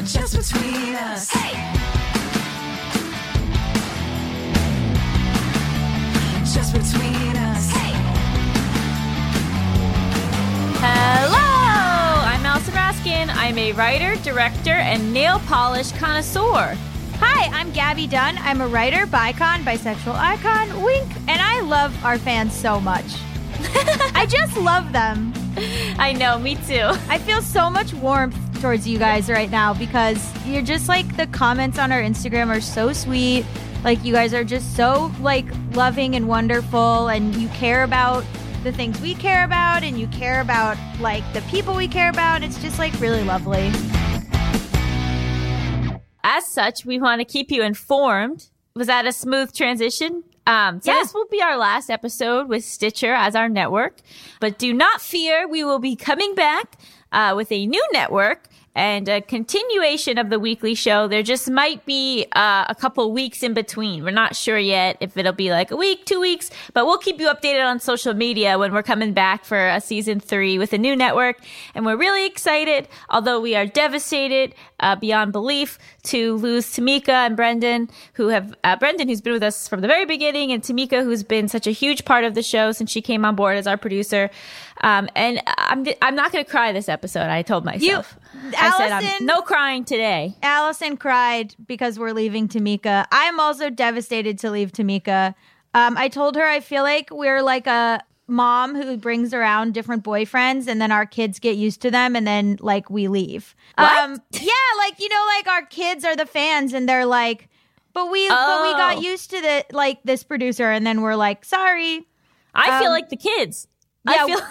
Just between us. Hey. Just between us. Hey. Hello, I'm Allison Raskin. I'm a writer, director, and nail polish connoisseur. Hi, I'm Gabby Dunn. I'm a writer, bicon, bisexual icon, wink, and I love our fans so much. I just love them. I know, me too. I feel so much warmth towards you guys right now because you're just like, the comments on our Instagram are so sweet. Like, you guys are just so like loving and wonderful, and you care about the things we care about, and you care about like the people we care about. It's just like really lovely. As such, we want to keep you informed. Was that a smooth transition? This will be our last episode with Stitcher as our network. But do not fear, we will be coming back with a new network and a continuation of the weekly show. There just might be a couple weeks in between. We're not sure yet if it'll be like a week, 2 weeks, but we'll keep you updated on social media when we're coming back for a season 3 with a new network. And we're really excited, although we are devastated beyond belief to lose Tamika and Brendan, Brendan, who's been with us from the very beginning, and Tamika, who's been such a huge part of the show since she came on board as our producer. And I'm not going to cry this episode. I told myself. I said, no crying today. Allison cried because we're leaving Tamika. I'm also devastated to leave Tamika. I told her I feel like we're like a mom who brings around different boyfriends, and then our kids get used to them, and then like we leave. What? Yeah, like, you know, like our kids are the fans, and they're like, but we got used to this producer, and then we're like, sorry. I feel like the kids. Yeah, I feel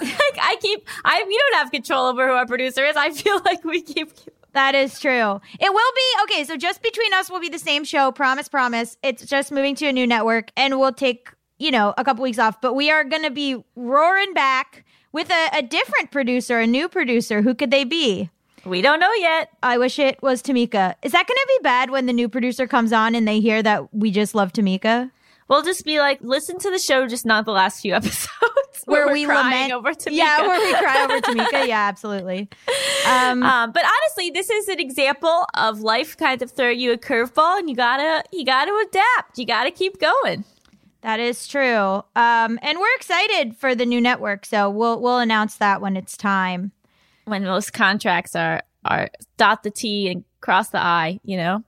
like we don't have control over who our producer is. I feel like we keep. That is true. It will be, okay, so Just Between Us will be the same show, promise. It's just moving to a new network, and we'll take, you know, a couple weeks off, but we are going to be roaring back with a different producer, a new producer. Who could they be? We don't know yet. I wish it was Tamika. Is that going to be bad when the new producer comes on and they hear that we just love Tamika? We'll just be like, listen to the show, just not the last few episodes. Where we crying lament over Tamika. Yeah, where we cry over Tamika. Yeah, absolutely. But honestly, this is an example of life kind of throw you a curveball, and you gotta adapt. You gotta keep going. That is true. And we're excited for the new network, so we'll announce that when it's time. When most contracts are dot the T and cross the I, you know?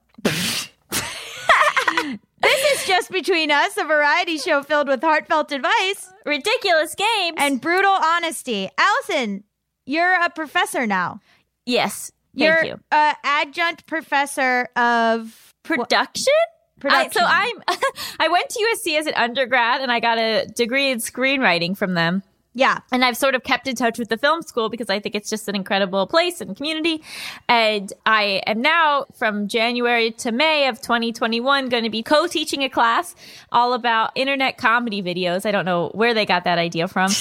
This is Just Between Us, a variety show filled with heartfelt advice, ridiculous games, and brutal honesty. Allison, you're a professor now. Yes, you're you. An adjunct professor of production. Production. I went to USC as an undergrad, and I got a degree in screenwriting from them. Yeah. And I've sort of kept in touch with the film school because I think it's just an incredible place and community. And I am now, from January to May of 2021, going to be co-teaching a class all about internet comedy videos. I don't know where they got that idea from.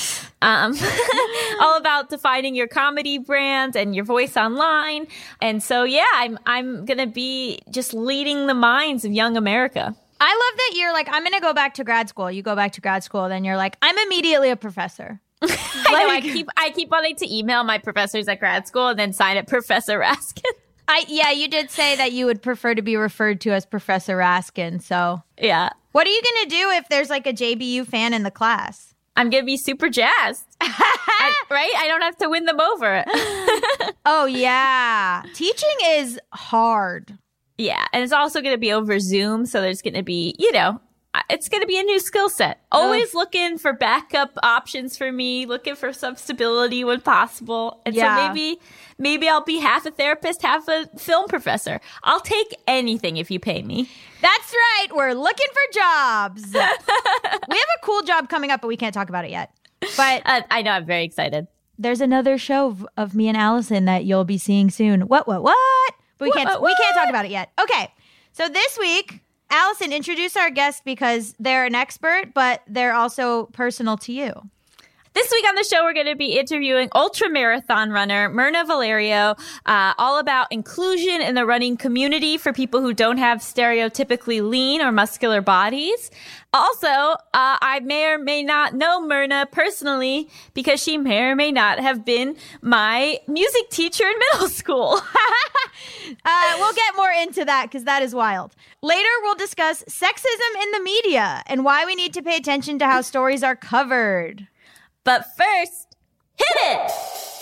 All about defining your comedy brand and your voice online. And so, yeah, I'm going to be just leading the minds of young America. I love that you're like, I'm going to go back to grad school. You go back to grad school, then you're like, I'm immediately a professor. I keep wanting to email my professors at grad school and then sign it Professor Raskin. You did say that you would prefer to be referred to as Professor Raskin. So yeah. What are you going to do if there's like a JBU fan in the class? I'm going to be super jazzed. Right? I don't have to win them over. Oh, yeah. Teaching is hard. Yeah, and it's also going to be over Zoom, so there's going to be, you know, it's going to be a new skill set. Always looking for backup options for me, looking for some stability when possible. And so maybe I'll be half a therapist, half a film professor. I'll take anything if you pay me. That's right. We're looking for jobs. We have a cool job coming up, but we can't talk about it yet. But I know, I'm very excited. There's another show of me and Allison that you'll be seeing soon. What? But we can't talk about it yet. Okay. So this week, Allison, introduce our guest because they're an expert, but they're also personal to you. This week on the show, we're going to be interviewing ultra-marathon runner Myrna Valerio, all about inclusion in the running community for people who don't have stereotypically lean or muscular bodies. Also, I may or may not know Myrna personally because she may or may not have been my music teacher in middle school. We'll get more into that because that is wild. Later, we'll discuss sexism in the media and why we need to pay attention to how stories are covered. But first, hit it!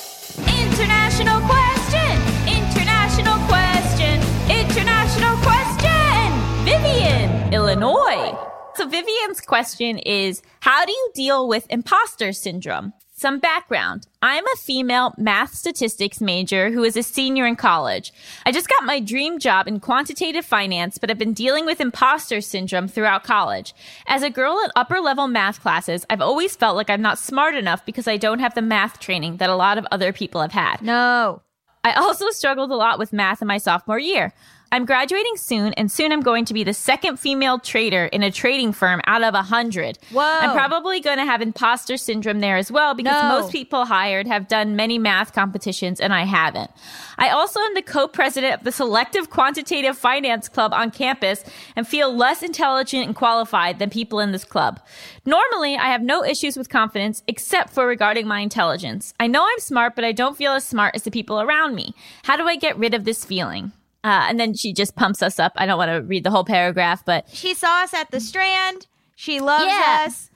International question! International question! International question! Vivian, Illinois. So Vivian's question is, how do you deal with imposter syndrome? Some background. I'm a female math statistics major who is a senior in college. I just got my dream job in quantitative finance, but I've been dealing with imposter syndrome throughout college. As a girl in upper level math classes, I've always felt like I'm not smart enough because I don't have the math training that a lot of other people have had. No. I also struggled a lot with math in my sophomore year. I'm graduating soon, and soon I'm going to be the second female trader in a trading firm out of 100. Whoa. I'm probably going to have imposter syndrome there as well because most people hired have done many math competitions, and I haven't. I also am the co-president of the Selective Quantitative Finance Club on campus and feel less intelligent and qualified than people in this club. Normally, I have no issues with confidence except for regarding my intelligence. I know I'm smart, but I don't feel as smart as the people around me. How do I get rid of this feeling? And then she just pumps us up. I don't want to read the whole paragraph, but she saw us at the Strand. She loves us.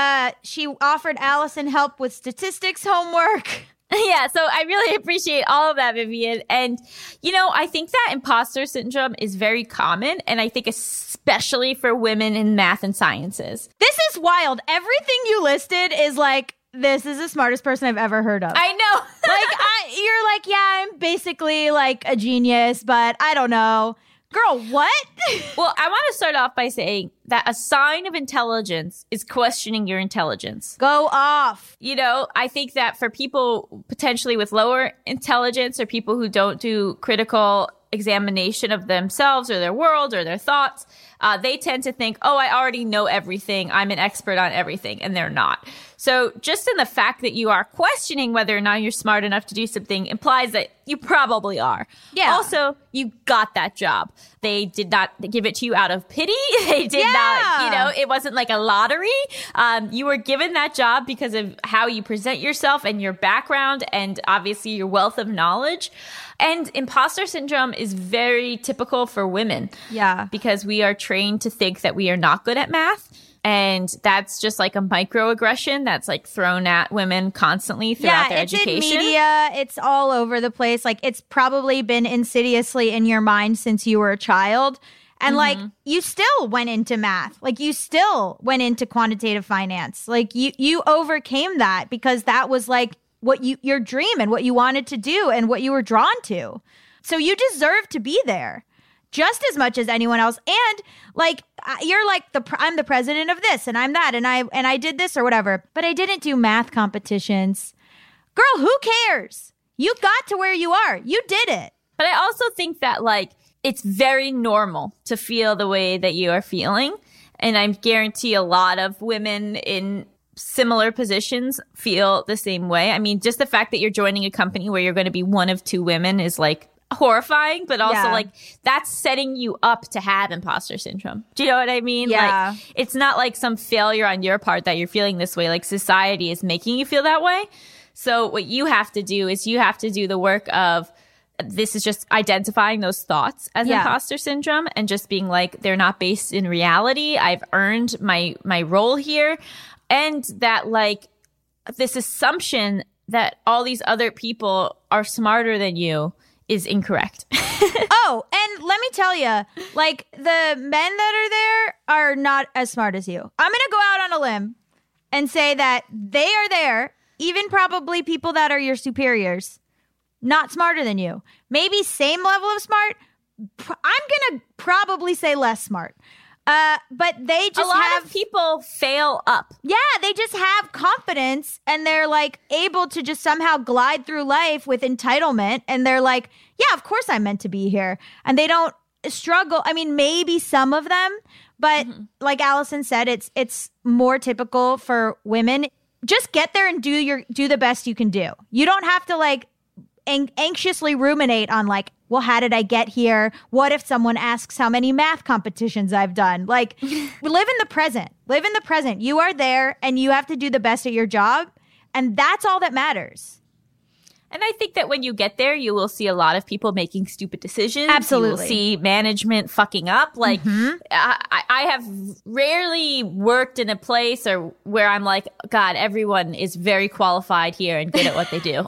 She offered Allison help with statistics homework. Yeah, so I really appreciate all of that, Vivian. And, you know, I think that imposter syndrome is very common, and I think especially for women in math and sciences. This is wild. Everything you listed is like, this is the smartest person I've ever heard of. I know. You're like, yeah, I'm basically like a genius, but I don't know. Girl, what? Well, I want to start off by saying that a sign of intelligence is questioning your intelligence. Go off. You know, I think that for people potentially with lower intelligence or people who don't do critical examination of themselves or their world or their thoughts, they tend to think, oh, I already know everything. I'm an expert on everything. And they're not. So just in the fact that you are questioning whether or not you're smart enough to do something implies that you probably are. Yeah. Also, you got that job. They did not give it to you out of pity. They did not, you know, it wasn't like a lottery. You were given that job because of how you present yourself and your background and obviously your wealth of knowledge. And imposter syndrome is very typical for women. Yeah. Because we are trained to think that we are not good at math. And that's just like a microaggression that's like thrown at women constantly throughout their education. Yeah, it's in media. It's all over the place. Like, it's probably been insidiously in your mind since you were a child. And like, you still went into math. Like, you still went into quantitative finance. Like, you overcame that because that was like what your dream and what you wanted to do and what you were drawn to. So you deserve to be there just as much as anyone else. And like, you're like, I'm the president of this and I'm that and I did this or whatever, but I didn't do math competitions. Girl, who cares? You got to where you are. You did it. But I also think that like, it's very normal to feel the way that you are feeling. And I guarantee a lot of women in similar positions feel the same way. I mean, just the fact that you're joining a company where you're going to be one of two women is like horrifying, but also like that's setting you up to have imposter syndrome. Do you know what I mean? Yeah. Like, it's not like some failure on your part that you're feeling this way. Like, society is making you feel that way. So what you have to do is you have to do the work of, this is just identifying those thoughts as imposter syndrome and just being like, they're not based in reality. I've earned my role here. And that like this assumption that all these other people are smarter than you is incorrect. Oh, and let me tell you, like, the men that are there are not as smart as you. I'm going to go out on a limb and say that they are there, even probably people that are your superiors, not smarter than you. Maybe same level of smart. I'm going to probably say less smart. But they just a lot of people fail up. Yeah, they just have confidence and they're like able to just somehow glide through life with entitlement. And they're like, yeah, of course I'm meant to be here. And they don't struggle. I mean, maybe some of them, but like Allison said, it's more typical for women. Just get there and do the best you can do. You don't have to like anxiously ruminate on like, well, how did I get here? What if someone asks how many math competitions I've done? Like, live in the present. Live in the present. You are there and you have to do the best at your job. And that's all that matters. And I think that when you get there, you will see a lot of people making stupid decisions. Absolutely. You will see management fucking up. Like, I have rarely worked in a place or where I'm like, God, everyone is very qualified here and good at what they do.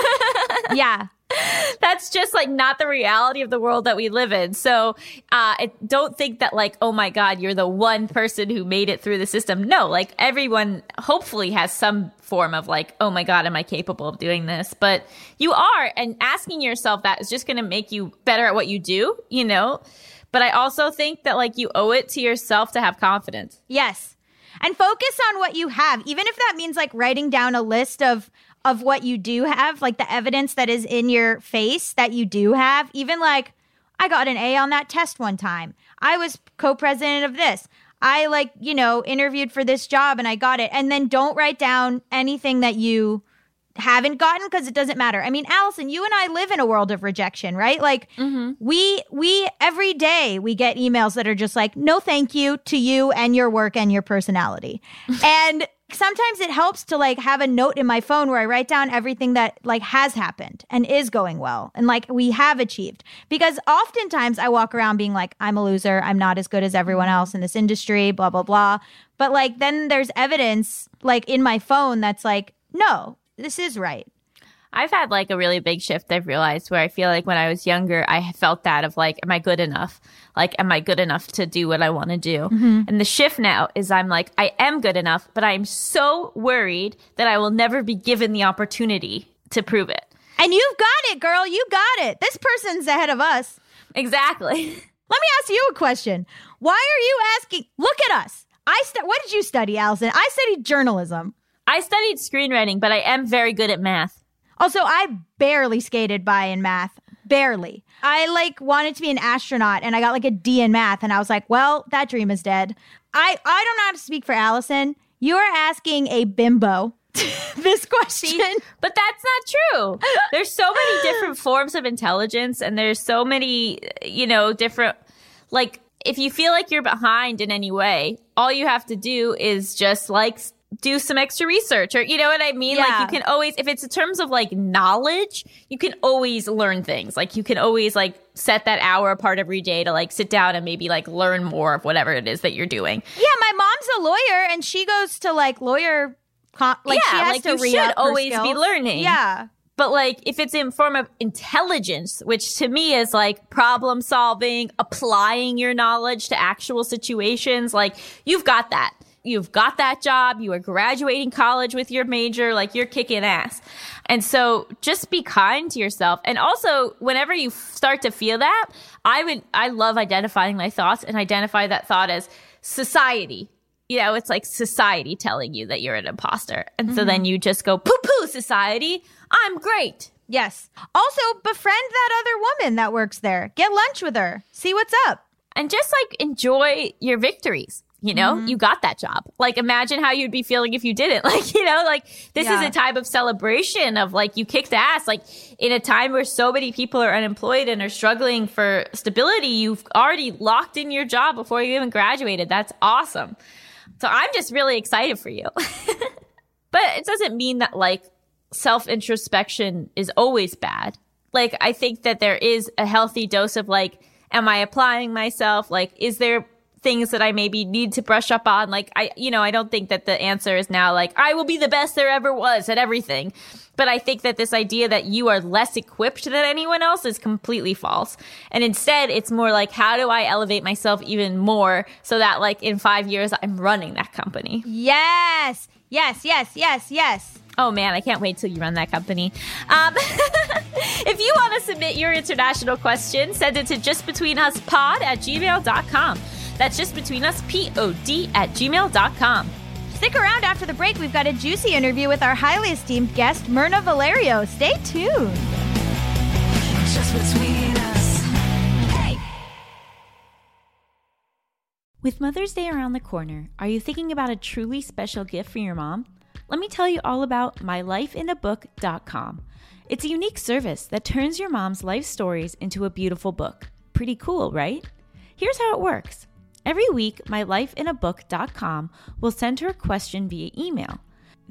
Yeah. That's just like not the reality of the world that we live in. So don't think that like, oh my God, you're the one person who made it through the system. No, like everyone hopefully has some form of like, oh my God, am I capable of doing this? But you are, and asking yourself that is just going to make you better at what you do, you know? But I also think that like you owe it to yourself to have confidence. Yes. And focus on what you have, even if that means like writing down a list of what you do have, like the evidence that is in your face that you do have. Even like, I got an A on that test one time. I was co-president of this. I like, you know, interviewed for this job and I got it. And then don't write down anything that you haven't gotten because it doesn't matter. I mean, Allison, you and I live in a world of rejection, right? Like we every day we get emails that are just like, no, thank you to you and your work and your personality. And sometimes it helps to like have a note in my phone where I write down everything that like has happened and is going well and like we have achieved. Because oftentimes I walk around being like, I'm a loser. I'm not as good as everyone else in this industry, blah, blah, blah. But like then there's evidence like in my phone that's like, no, this is right. I've had like a really big shift I've realized where I feel like when I was younger, I felt that of like, am I good enough? Like, am I good enough to do what I want to do? And the shift now is I'm like, I am good enough, but I'm so worried that I will never be given the opportunity to prove it. And you've got it, girl. You got it. This person's ahead of us. Exactly. Let me ask you a question. Why are you asking? Look at us. What did you study, Allison? I studied journalism. I studied screenwriting, but I am very good at math. Also, I barely skated by in math. Barely. I like wanted to be an astronaut and I got like a D in math and I was like, well, that dream is dead. I don't know how to speak for Allison. You are asking a bimbo this question. But that's not true. There's so many different forms of intelligence and there's so many, you know, different, like if you feel like you're behind in any way, all you have to do is just like do some extra research or, you know what I mean? Yeah. Like you can always, if it's in terms of like knowledge, you can always learn things. Like you can always like set that hour apart every day to like sit down and maybe like learn more of whatever it is that you're doing. Yeah, my mom's a lawyer and she goes to like lawyer, she has to you re-up should her always be skills. learning. Yeah. But like if it's in form of intelligence, which to me is like problem solving, applying your knowledge to actual situations, like you've got that. You've got that job. You are graduating college with your major. Like you're kicking ass. And so just be kind to yourself. And also whenever you start to feel that, I love identifying my thoughts and identify that thought as society. You know, it's like society telling you that you're an imposter. And so then you just go, poo-poo society. I'm great. Yes. Also, befriend that other woman that works there. Get lunch with her. See what's up. And just like enjoy your victories. You know, you got that job. Like, imagine how you'd be feeling if you didn't. Like, you know, like this is a time of celebration of like you kicked ass. Like in a time where so many people are unemployed and are struggling for stability, you've already locked in your job before you even graduated. That's awesome. So I'm just really excited for you. But it doesn't mean that like self-introspection is always bad. Like, I think that there is a healthy dose of like, am I applying myself? Like, is there things that I maybe need to brush up on? Like, I don't think that the answer is now like, I will be the best there ever was at everything. But I think that this idea that you are less equipped than anyone else is completely false. And instead, it's more like, how do I elevate myself even more so that like in 5 years, I'm running that company? Yes. Yes, yes, yes, yes. Oh man, I can't wait till you run that company. If you want to submit your international question, send it to justbetweenuspod@gmail.com. That's justbetweenuspod@gmail.com. Stick around after the break. We've got a juicy interview with our highly esteemed guest, Myrna Valerio. Stay tuned. Just between us. Hey. With Mother's Day around the corner, are you thinking about a truly special gift for your mom? Let me tell you all about mylifeinabook.com. It's a unique service that turns your mom's life stories into a beautiful book. Pretty cool, right? Here's how it works. Every week, mylifeinabook.com will send her a question via email.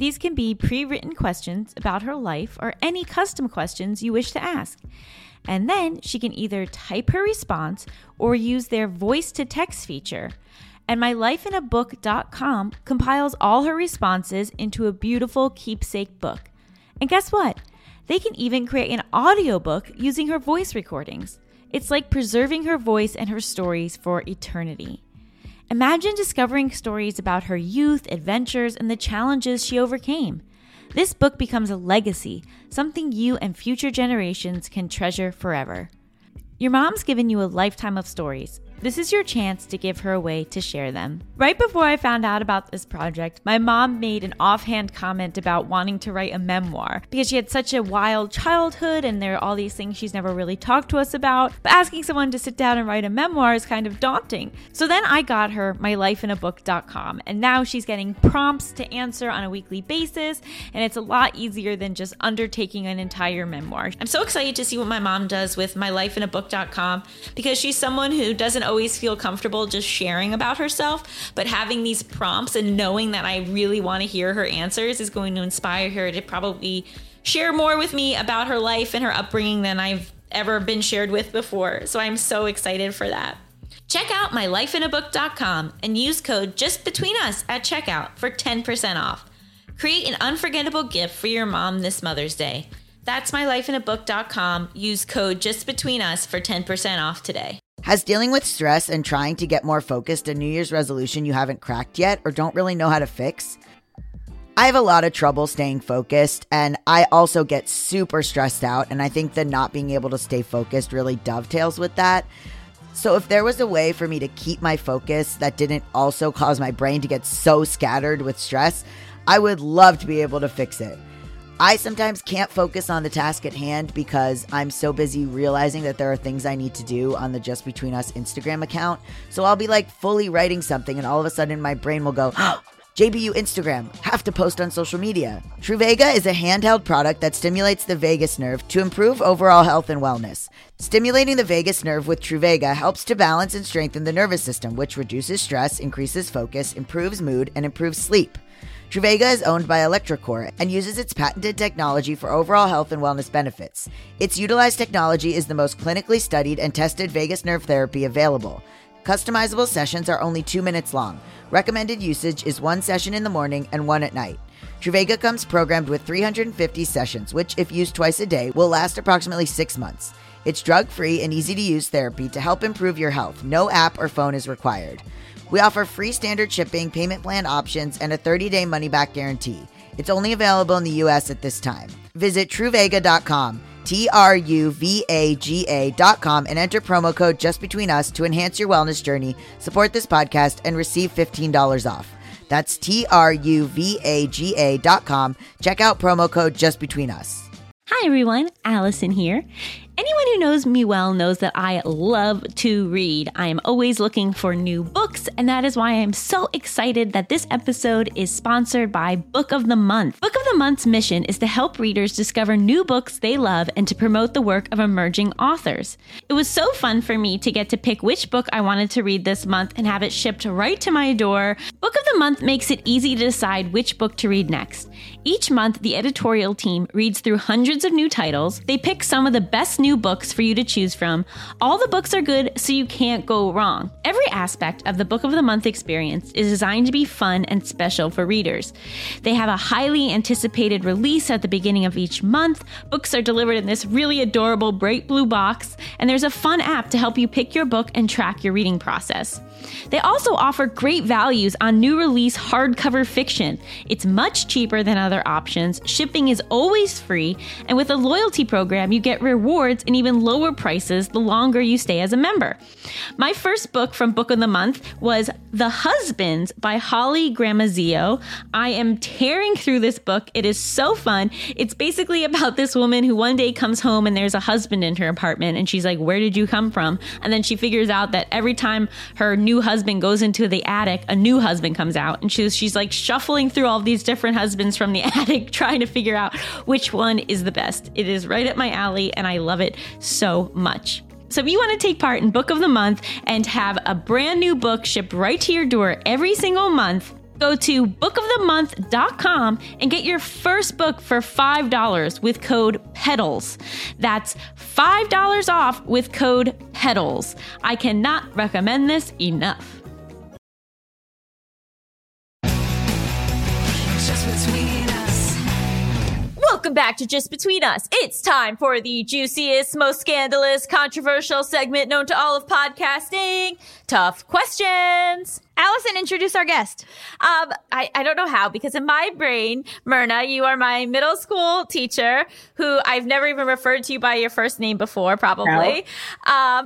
These can be pre-written questions about her life or any custom questions you wish to ask. And then she can either type her response or use their voice-to-text feature. And mylifeinabook.com compiles all her responses into a beautiful keepsake book. And guess what? They can even create an audiobook using her voice recordings. It's like preserving her voice and her stories for eternity. Imagine discovering stories about her youth, adventures, and the challenges she overcame. This book becomes a legacy, something you and future generations can treasure forever. Your mom's given you a lifetime of stories. This is your chance to give her a way to share them. Right before I found out about this project, my mom made an offhand comment about wanting to write a memoir because she had such a wild childhood and there are all these things she's never really talked to us about. But asking someone to sit down and write a memoir is kind of daunting. So then I got her mylifeinabook.com, and now she's getting prompts to answer on a weekly basis, and it's a lot easier than just undertaking an entire memoir. I'm so excited to see what my mom does with mylifeinabook.com because she's someone who doesn't always feel comfortable just sharing about herself, but having these prompts and knowing that I really want to hear her answers is going to inspire her to probably share more with me about her life and her upbringing than I've ever been shared with before. So I'm so excited for that. Check out mylifeinabook.com and use code JustBetweenUs at checkout for 10% off. Create an unforgettable gift for your mom this Mother's Day. That's mylifeinabook.com. Use code JustBetweenUs for 10% off today. Has dealing with stress and trying to get more focused a New Year's resolution you haven't cracked yet or don't really know how to fix? I have a lot of trouble staying focused, and I also get super stressed out, and I think that not being able to stay focused really dovetails with that. So if there was a way for me to keep my focus that didn't also cause my brain to get so scattered with stress, I would love to be able to fix it. I sometimes can't focus on the task at hand because I'm so busy realizing that there are things I need to do on the Just Between Us Instagram account. So I'll be like fully writing something and all of a sudden my brain will go, JBU Instagram, have to post on social media. Truvaga is a handheld product that stimulates the vagus nerve to improve overall health and wellness. Stimulating the vagus nerve with Truvaga helps to balance and strengthen the nervous system, which reduces stress, increases focus, improves mood, and improves sleep. Truvaga is owned by electroCore and uses its patented technology for overall health and wellness benefits. Its utilized technology is the most clinically studied and tested vagus nerve therapy available. Customizable sessions are only 2 minutes long. Recommended usage is 1 session in the morning and 1 at night. Truvaga comes programmed with 350 sessions, which, if used twice a day, will last approximately 6 months. It's drug-free and easy-to-use therapy to help improve your health. No app or phone is required. We offer free standard shipping, payment plan options, and a 30-day money-back guarantee. It's only available in the U.S. at this time. Visit Truvaga.com, Truvaga.com, and enter promo code JustBetweenUs to enhance your wellness journey, support this podcast, and receive $15 off. That's Truvaga.com. Check out promo code JustBetweenUs. Hi everyone, Allison here. Anyone who knows me well knows that I love to read. I am always looking for new books, and that is why I am so excited that this episode is sponsored by Book of the Month. Book of the Month's mission is to help readers discover new books they love and to promote the work of emerging authors. It was so fun for me to get to pick which book I wanted to read this month and have it shipped right to my door. Book of the Month makes it easy to decide which book to read next. Each month, the editorial team reads through hundreds of new titles. They pick some of the best new books for you to choose from. All the books are good, so you can't go wrong. Every aspect of the Book of the Month experience is designed to be fun and special for readers. They have a highly anticipated release at the beginning of each month. Books are delivered in this really adorable bright blue box, and there's a fun app to help you pick your book and track your reading process. They also offer great values on new release hardcover fiction. It's much cheaper than other options, shipping is always free, and with a loyalty program, you get rewards and even lower prices the longer you stay as a member. My first book from Book of the Month was The Husbands by Holly Gramazio. I am tearing through this book. It is so fun. It's basically about this woman who one day comes home and there's a husband in her apartment, and she's like, "Where did you come from?" And then she figures out that every time her new husband goes into the attic, a new husband comes out, and she's like shuffling through all these different husbands from the attic, trying to figure out which one is the best. It is right up my alley, and I love it so much. So if you want to take part in Book of the Month and have a brand new book shipped right to your door every single month, Go to bookofthemonth.com and get your first book for $5 with code PEDALS. That's $5 off with code PEDALS. I cannot recommend this enough. Just between us. Welcome back to Just Between Us. It's time for the juiciest, most scandalous, controversial segment known to all of podcasting. Tough questions. Allison, introduce our guest. I don't know how, because in my brain, Myrna, you are my middle school teacher who I've never even referred to you by your first name before, probably. No.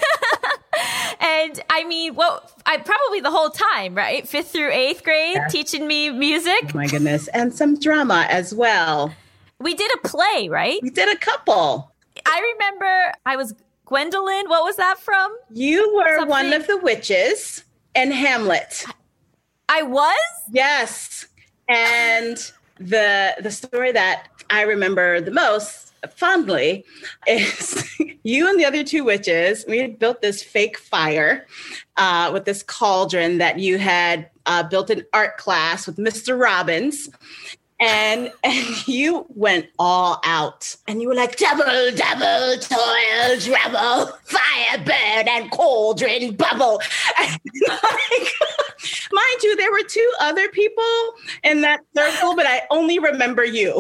And I mean, probably the whole time, right? 5th through 8th grade, teaching me music. Oh my goodness. And some drama as well. We did a play, right? We did a couple. I remember I was Gwendolyn. What was that from? You were one of the witches in Hamlet. I was? Yes. And the story that I remember the most fondly is you and the other two witches, we had built this fake fire with this cauldron that you had built in art class with Mr. Robbins. And you went all out and you were like, double, toil, trouble, fire, burn, and cauldron bubble. And mind you, there were 2 other people in that circle, but I only remember you.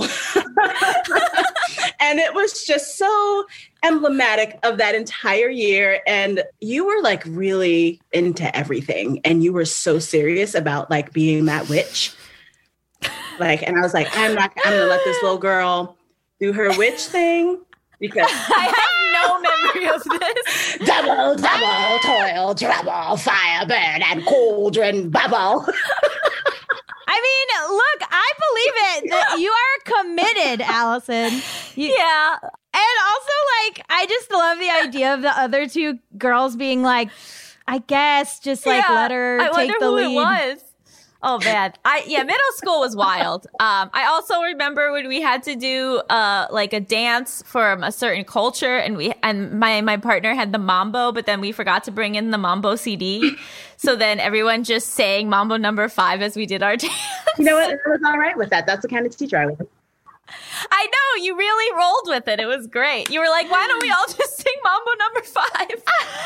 And it was just so emblematic of that entire year. And you were like really into everything. And you were so serious about like being that witch. And I was like, I'm going to let this little girl do her witch thing because I have no memory of this. double, toil, trouble, fire, burn, and cauldron bubble. I mean, look, I believe it. That you are committed, Allison. Yeah. And also, like, I just love the idea of the other 2 girls being like, I guess, just like let her take the lead. It was. Oh man. Middle school was wild. I also remember when we had to do like a dance from a certain culture and my partner had the mambo, but then we forgot to bring in the mambo CD. So then everyone just sang Mambo number 5 as we did our dance. You know what? I was all right with that. That's the kind of teacher I was. I know, you really rolled with it. It was great. You were like, why don't we all just sing Mambo number 5?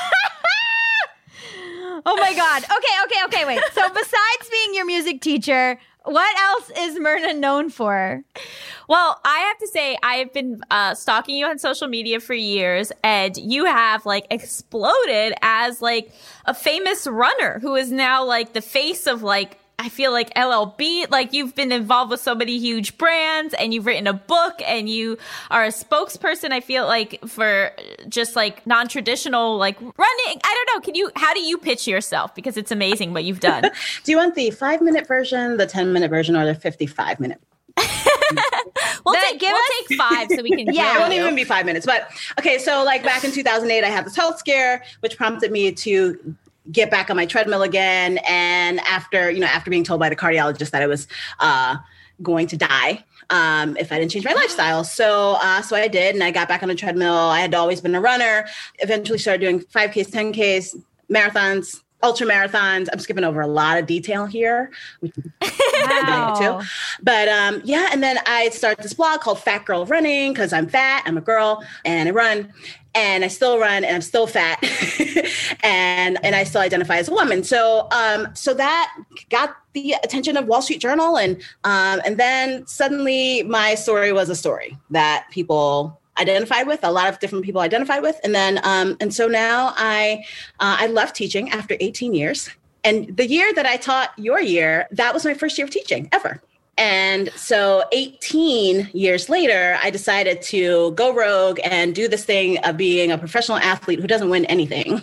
Oh my God. Okay, wait. So besides being your music teacher, what else is Myrna known for? Well, I have to say, I have been stalking you on social media for years, and you have like exploded as like a famous runner who is now like the face of like, I feel like LLB. Like you've been involved with so many huge brands and you've written a book and you are a spokesperson, I feel like, for just like non-traditional like running. I don't know. How do you pitch yourself? Because it's amazing what you've done. Do you want the 5-minute version, the 10-minute version, or the 55-minute? We'll take 5 so we can. Yeah, it won't even be 5 minutes. But okay, so like back in 2008, I had this health scare, which prompted me to get back on my treadmill again. And after being told by the cardiologist that I was going to die if I didn't change my lifestyle. So I did, and I got back on the treadmill. I had always been a runner. Eventually started doing 5Ks, 10Ks, marathons, ultra marathons. I'm skipping over a lot of detail here. Wow. But and then I started this blog called Fat Girl Running because I'm fat, I'm a girl, and I run. And I still run, and I'm still fat, and I still identify as a woman. So that got the attention of Wall Street Journal, and then suddenly my story was a story that people identified with. A lot of different people identified with, and then and so now I left teaching after 18 years. And the year that I taught your year, that was my first year of teaching ever. And so 18 years later, I decided to go rogue and do this thing of being a professional athlete who doesn't win anything.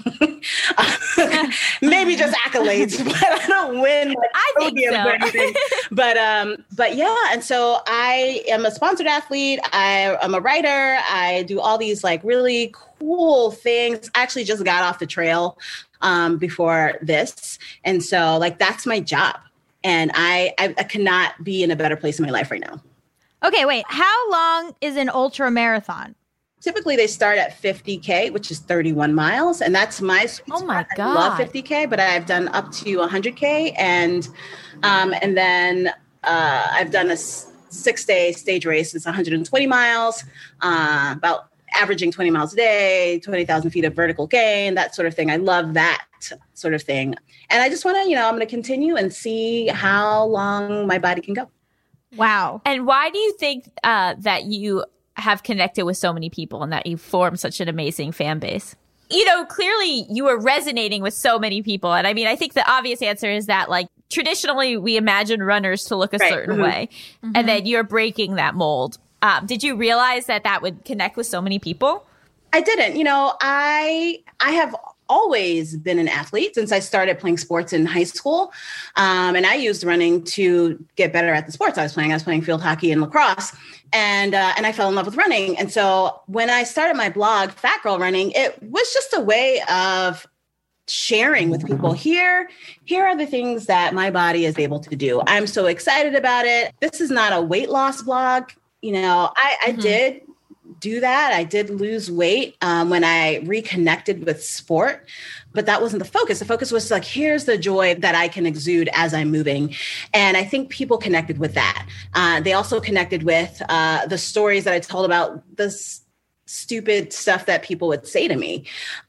Maybe just accolades, but I don't win like podiums or anything. But yeah, and so I am a sponsored athlete. I'm a writer. I do all these like really cool things. I actually just got off the trail before this. And so like that's my job. And I cannot be in a better place in my life right now. Okay, wait. How long is an ultra marathon? Typically, they start at 50K, which is 31 miles. And that's my sweet Oh my spot. God. I love 50K, but I've done up to 100K. And then I've done a 6-day stage race. It's 120 miles, about averaging 20 miles a day, 20,000 feet of vertical gain, that sort of thing. I love that sort of thing. And I just want to, I'm going to continue and see how long my body can go. Wow. And why do you think that you have connected with so many people and that you formed such an amazing fan base? Clearly you are resonating with so many people. And I mean, I think the obvious answer is that like traditionally we imagine runners to look a certain way, and then you're breaking that mold. Did you realize that would connect with so many people? I didn't. I have always been an athlete since I started playing sports in high school. And I used running to get better at the sports I was playing. I was playing field hockey and lacrosse. And I fell in love with running. And so when I started my blog, Fat Girl Running, it was just a way of sharing with people. Here are the things that my body is able to do. I'm so excited about it. This is not a weight loss blog. I did do that. I did lose weight when I reconnected with sport, but that wasn't the focus. The focus was like, here's the joy that I can exude as I'm moving. And I think people connected with that. They also connected with the stories that I told about this stupid stuff that people would say to me.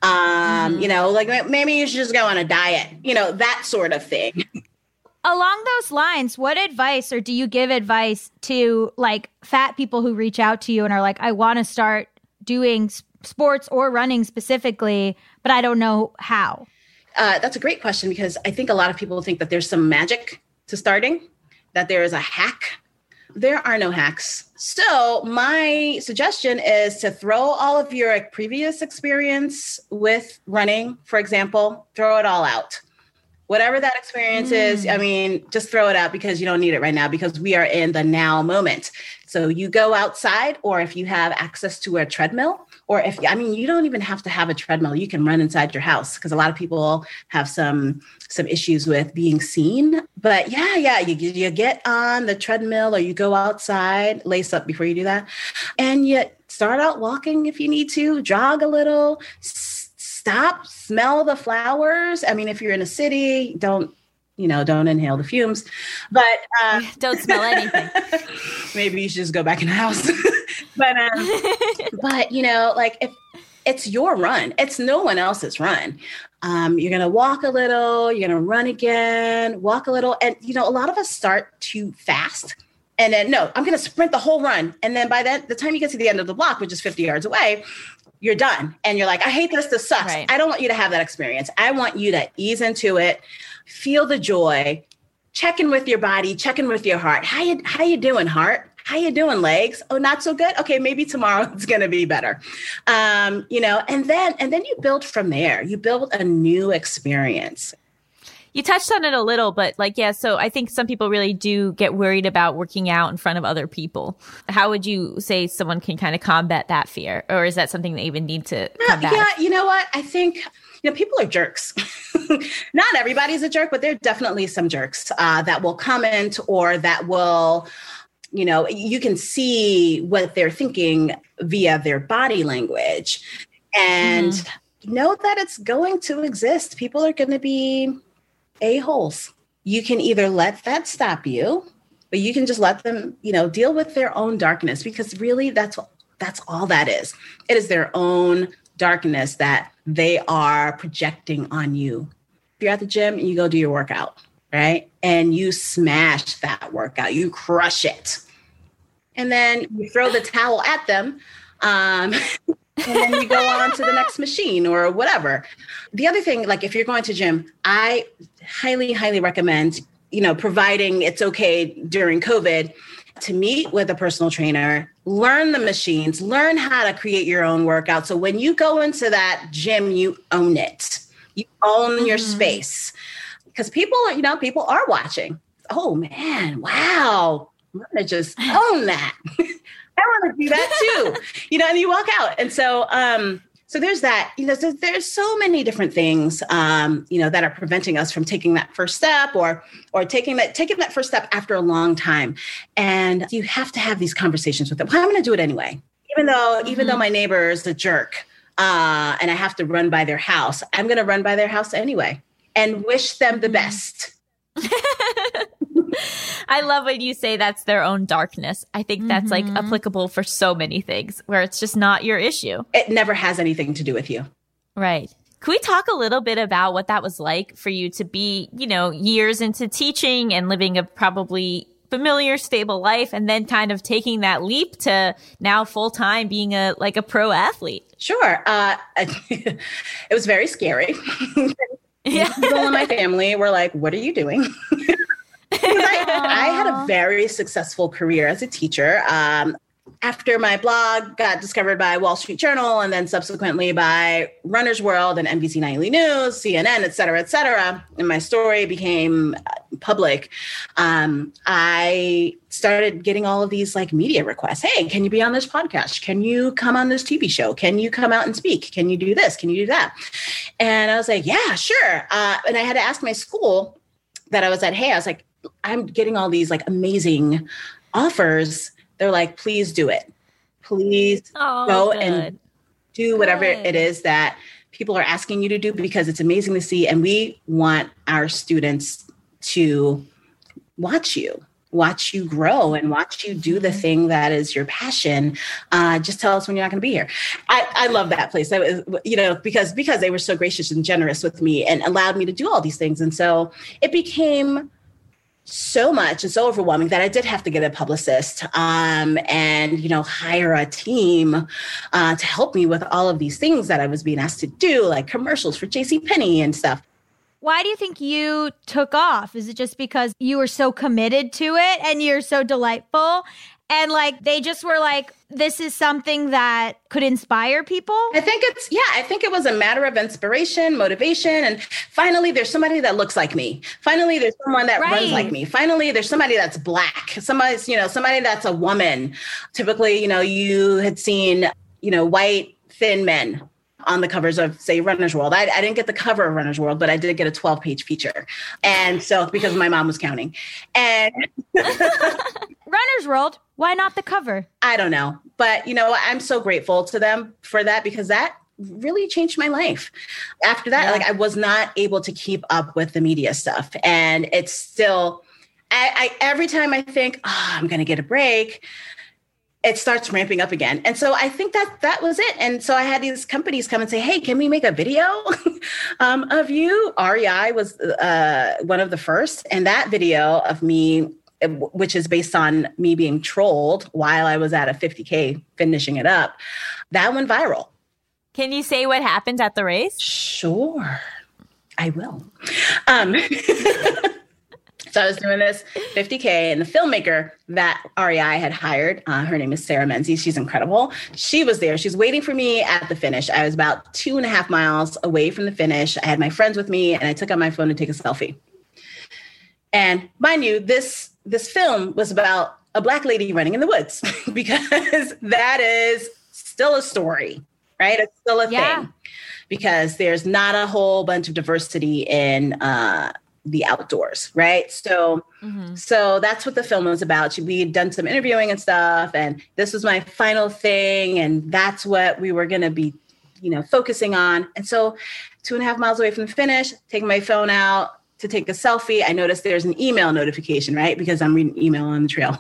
Like maybe you should just go on a diet, that sort of thing. Along those lines, what advice, or do you give advice to like fat people who reach out to you and are like, I want to start doing sports or running specifically, but I don't know how? That's a great question, because I think a lot of people think that there's some magic to starting, that there is a hack. There are no hacks. So my suggestion is to throw all of your previous experience with running, for example, throw it all out. Whatever that experience is, just throw it out, because you don't need it right now, because we are in the now moment. So you go outside, or if you have access to a treadmill, or you don't even have to have a treadmill. You can run inside your house, because a lot of people have some issues with being seen. But you get on the treadmill, or you go outside, lace up before you do that. And you start out walking if you need to, jog a little, stop, smell the flowers. I mean, if you're in a city, don't inhale the fumes, but don't smell anything. Maybe you should just go back in the house. but if it's your run, it's no one else's run. You're going to walk a little, you're going to run again, walk a little. And, a lot of us start too fast. And then, no, I'm going to sprint the whole run. And then by the time you get to the end of the block, which is 50 yards away, you're done. And you're like, I hate this. This sucks. Right. I don't want you to have that experience. I want you to ease into it, feel the joy, check in with your body, check in with your heart. How you doing, heart? How you doing, legs? Oh, not so good. Okay, maybe tomorrow it's going to be better. And then you build from there. You build a new experience. You touched on it a little, but so I think some people really do get worried about working out in front of other people. How would you say someone can kind of combat that fear? Or is that something they even need to combat? Yeah, you know what? I think, people are jerks. Not everybody's a jerk, but there are definitely some jerks that will comment, or that will, you can see what they're thinking via their body language. And know that it's going to exist. People are going to be a-holes. You can either let that stop you, but you can just let them, deal with their own darkness, because really that's all that is. It is their own darkness that they are projecting on you. If you're at the gym and you go do your workout, right? And you smash that workout, you crush it. And then you throw the towel at them. And then you go on to the next machine or whatever. The other thing, like if you're going to gym, I highly, highly recommend, providing it's okay during COVID, to meet with a personal trainer, learn the machines, learn how to create your own workout. So when you go into that gym, you own it. You own your space, because people are watching. Oh man, wow. I'm going to just own that. I want to do that too, and you walk out. And so, so there's that, there's so many different things, that are preventing us from taking that first step or taking that first step after a long time. And you have to have these conversations with them. Well, I'm going to do it anyway. Even though my neighbor is a jerk, and I have to run by their house, I'm going to run by their house anyway and wish them the best. I love when you say that's their own darkness. I think that's like applicable for so many things where it's just not your issue. It never has anything to do with you. Right. Can we talk a little bit about what that was like for you to be, years into teaching and living a probably familiar, stable life, and then kind of taking that leap to now full time being a pro athlete? Sure. It was very scary. Yeah. People in my family were like, "What are you doing?" I had a very successful career as a teacher. After my blog got discovered by Wall Street Journal and then subsequently by Runner's World and NBC Nightly News, CNN, et cetera, and my story became public, I started getting all of these like media requests. Hey, can you be on this podcast? Can you come on this TV show? Can you come out and speak? Can you do this? Can you do that? And I was like, yeah, sure. And I had to ask my school that I was at, hey, I was like, I'm getting all these like amazing offers. They're like, please do it. Please go and do whatever it is that people are asking you to do, because it's amazing to see. And we want our students to watch you grow and watch you do the thing that is your passion. Just tell us when you're not going to be here. I love that place. That was, because they were so gracious and generous with me and allowed me to do all these things. And so it became so much and so overwhelming that I did have to get a publicist and hire a team to help me with all of these things that I was being asked to do, like commercials for JCPenney and stuff. Why do you think you took off? Is it just because you were so committed to it and you're so delightful? And like, they just were like, this is something that could inspire people? I think it was a matter of inspiration, motivation. And finally, there's somebody that looks like me. Finally, there's someone that runs like me. Finally, there's somebody that's Black. Somebody that's a woman. Typically, you had seen, white, thin men on the covers of, say, Runner's World. I didn't get the cover of Runner's World, but I did get a 12-page feature. And so, because my mom was counting. And Runner's World, why not the cover? I don't know. But, I'm so grateful to them for that, because that really changed my life. After that, I was not able to keep up with the media stuff. And it's still, I every time I think, I'm going to get a break, it starts ramping up again. And so I think that was it. And so I had these companies come and say, hey, can we make a video of you? REI was one of the first. And that video of me, which is based on me being trolled while I was at a 50K finishing it up, that went viral. Can you say what happened at the race? Sure, I will. So I was doing this 50K, and the filmmaker that REI had hired, her name is Sarah Menzies. She's incredible. She was there. She's waiting for me at the finish. I was about 2.5 miles away from the finish. I had my friends with me, and I took out my phone to take a selfie. And mind you, this film was about a Black lady running in the woods, because that is still a story, right? It's still a thing, because there's not a whole bunch of diversity in the outdoors, right? So, so that's what the film was about. We had done some interviewing and stuff, and this was my final thing, and that's what we were going to be, focusing on. And so, 2.5 miles away from the finish, taking my phone out to take a selfie, I noticed there's an email notification, right? Because I'm reading email on the trail.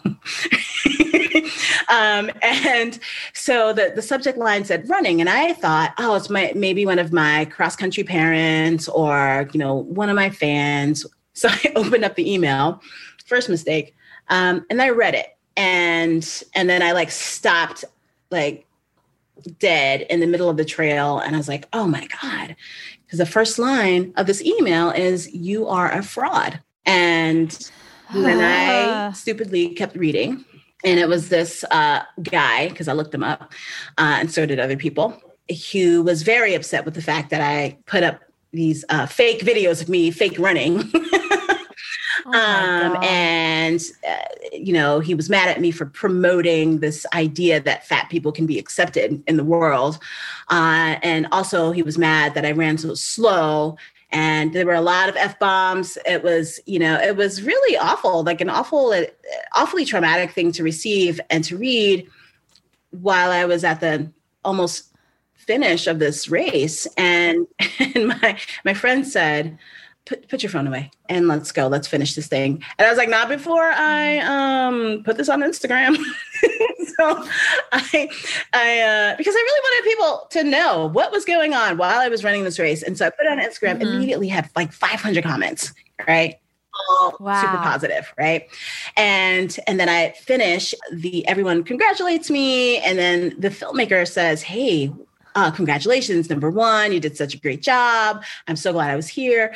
And so the subject line said running. And I thought, it's maybe one of my cross-country parents or, one of my fans. So I opened up the email, first mistake, and I read it. And then I stopped dead in the middle of the trail. And I was like, oh my God. Because the first line of this email is, you are a fraud. And then I stupidly kept reading. And it was this guy, because I looked him up, and so did other people, who was very upset with the fact that I put up these fake videos of me fake running. And, he was mad at me for promoting this idea that fat people can be accepted in the world. And also he was mad that I ran so slow. And there were a lot of F-bombs. It was, it was really awful, like an awfully traumatic thing to receive and to read. while I was at the almost finish of this race, and my friend said, put your phone away and let's go. Let's finish this thing. And I was like, not before I put this on Instagram. So I because I really wanted people to know what was going on while I was running this race. And so I put it on Instagram, immediately had like 500 comments, right? All super positive, right? And then I finish, everyone congratulates me. And then the filmmaker says, hey, congratulations, number one, you did such a great job. I'm so glad I was here.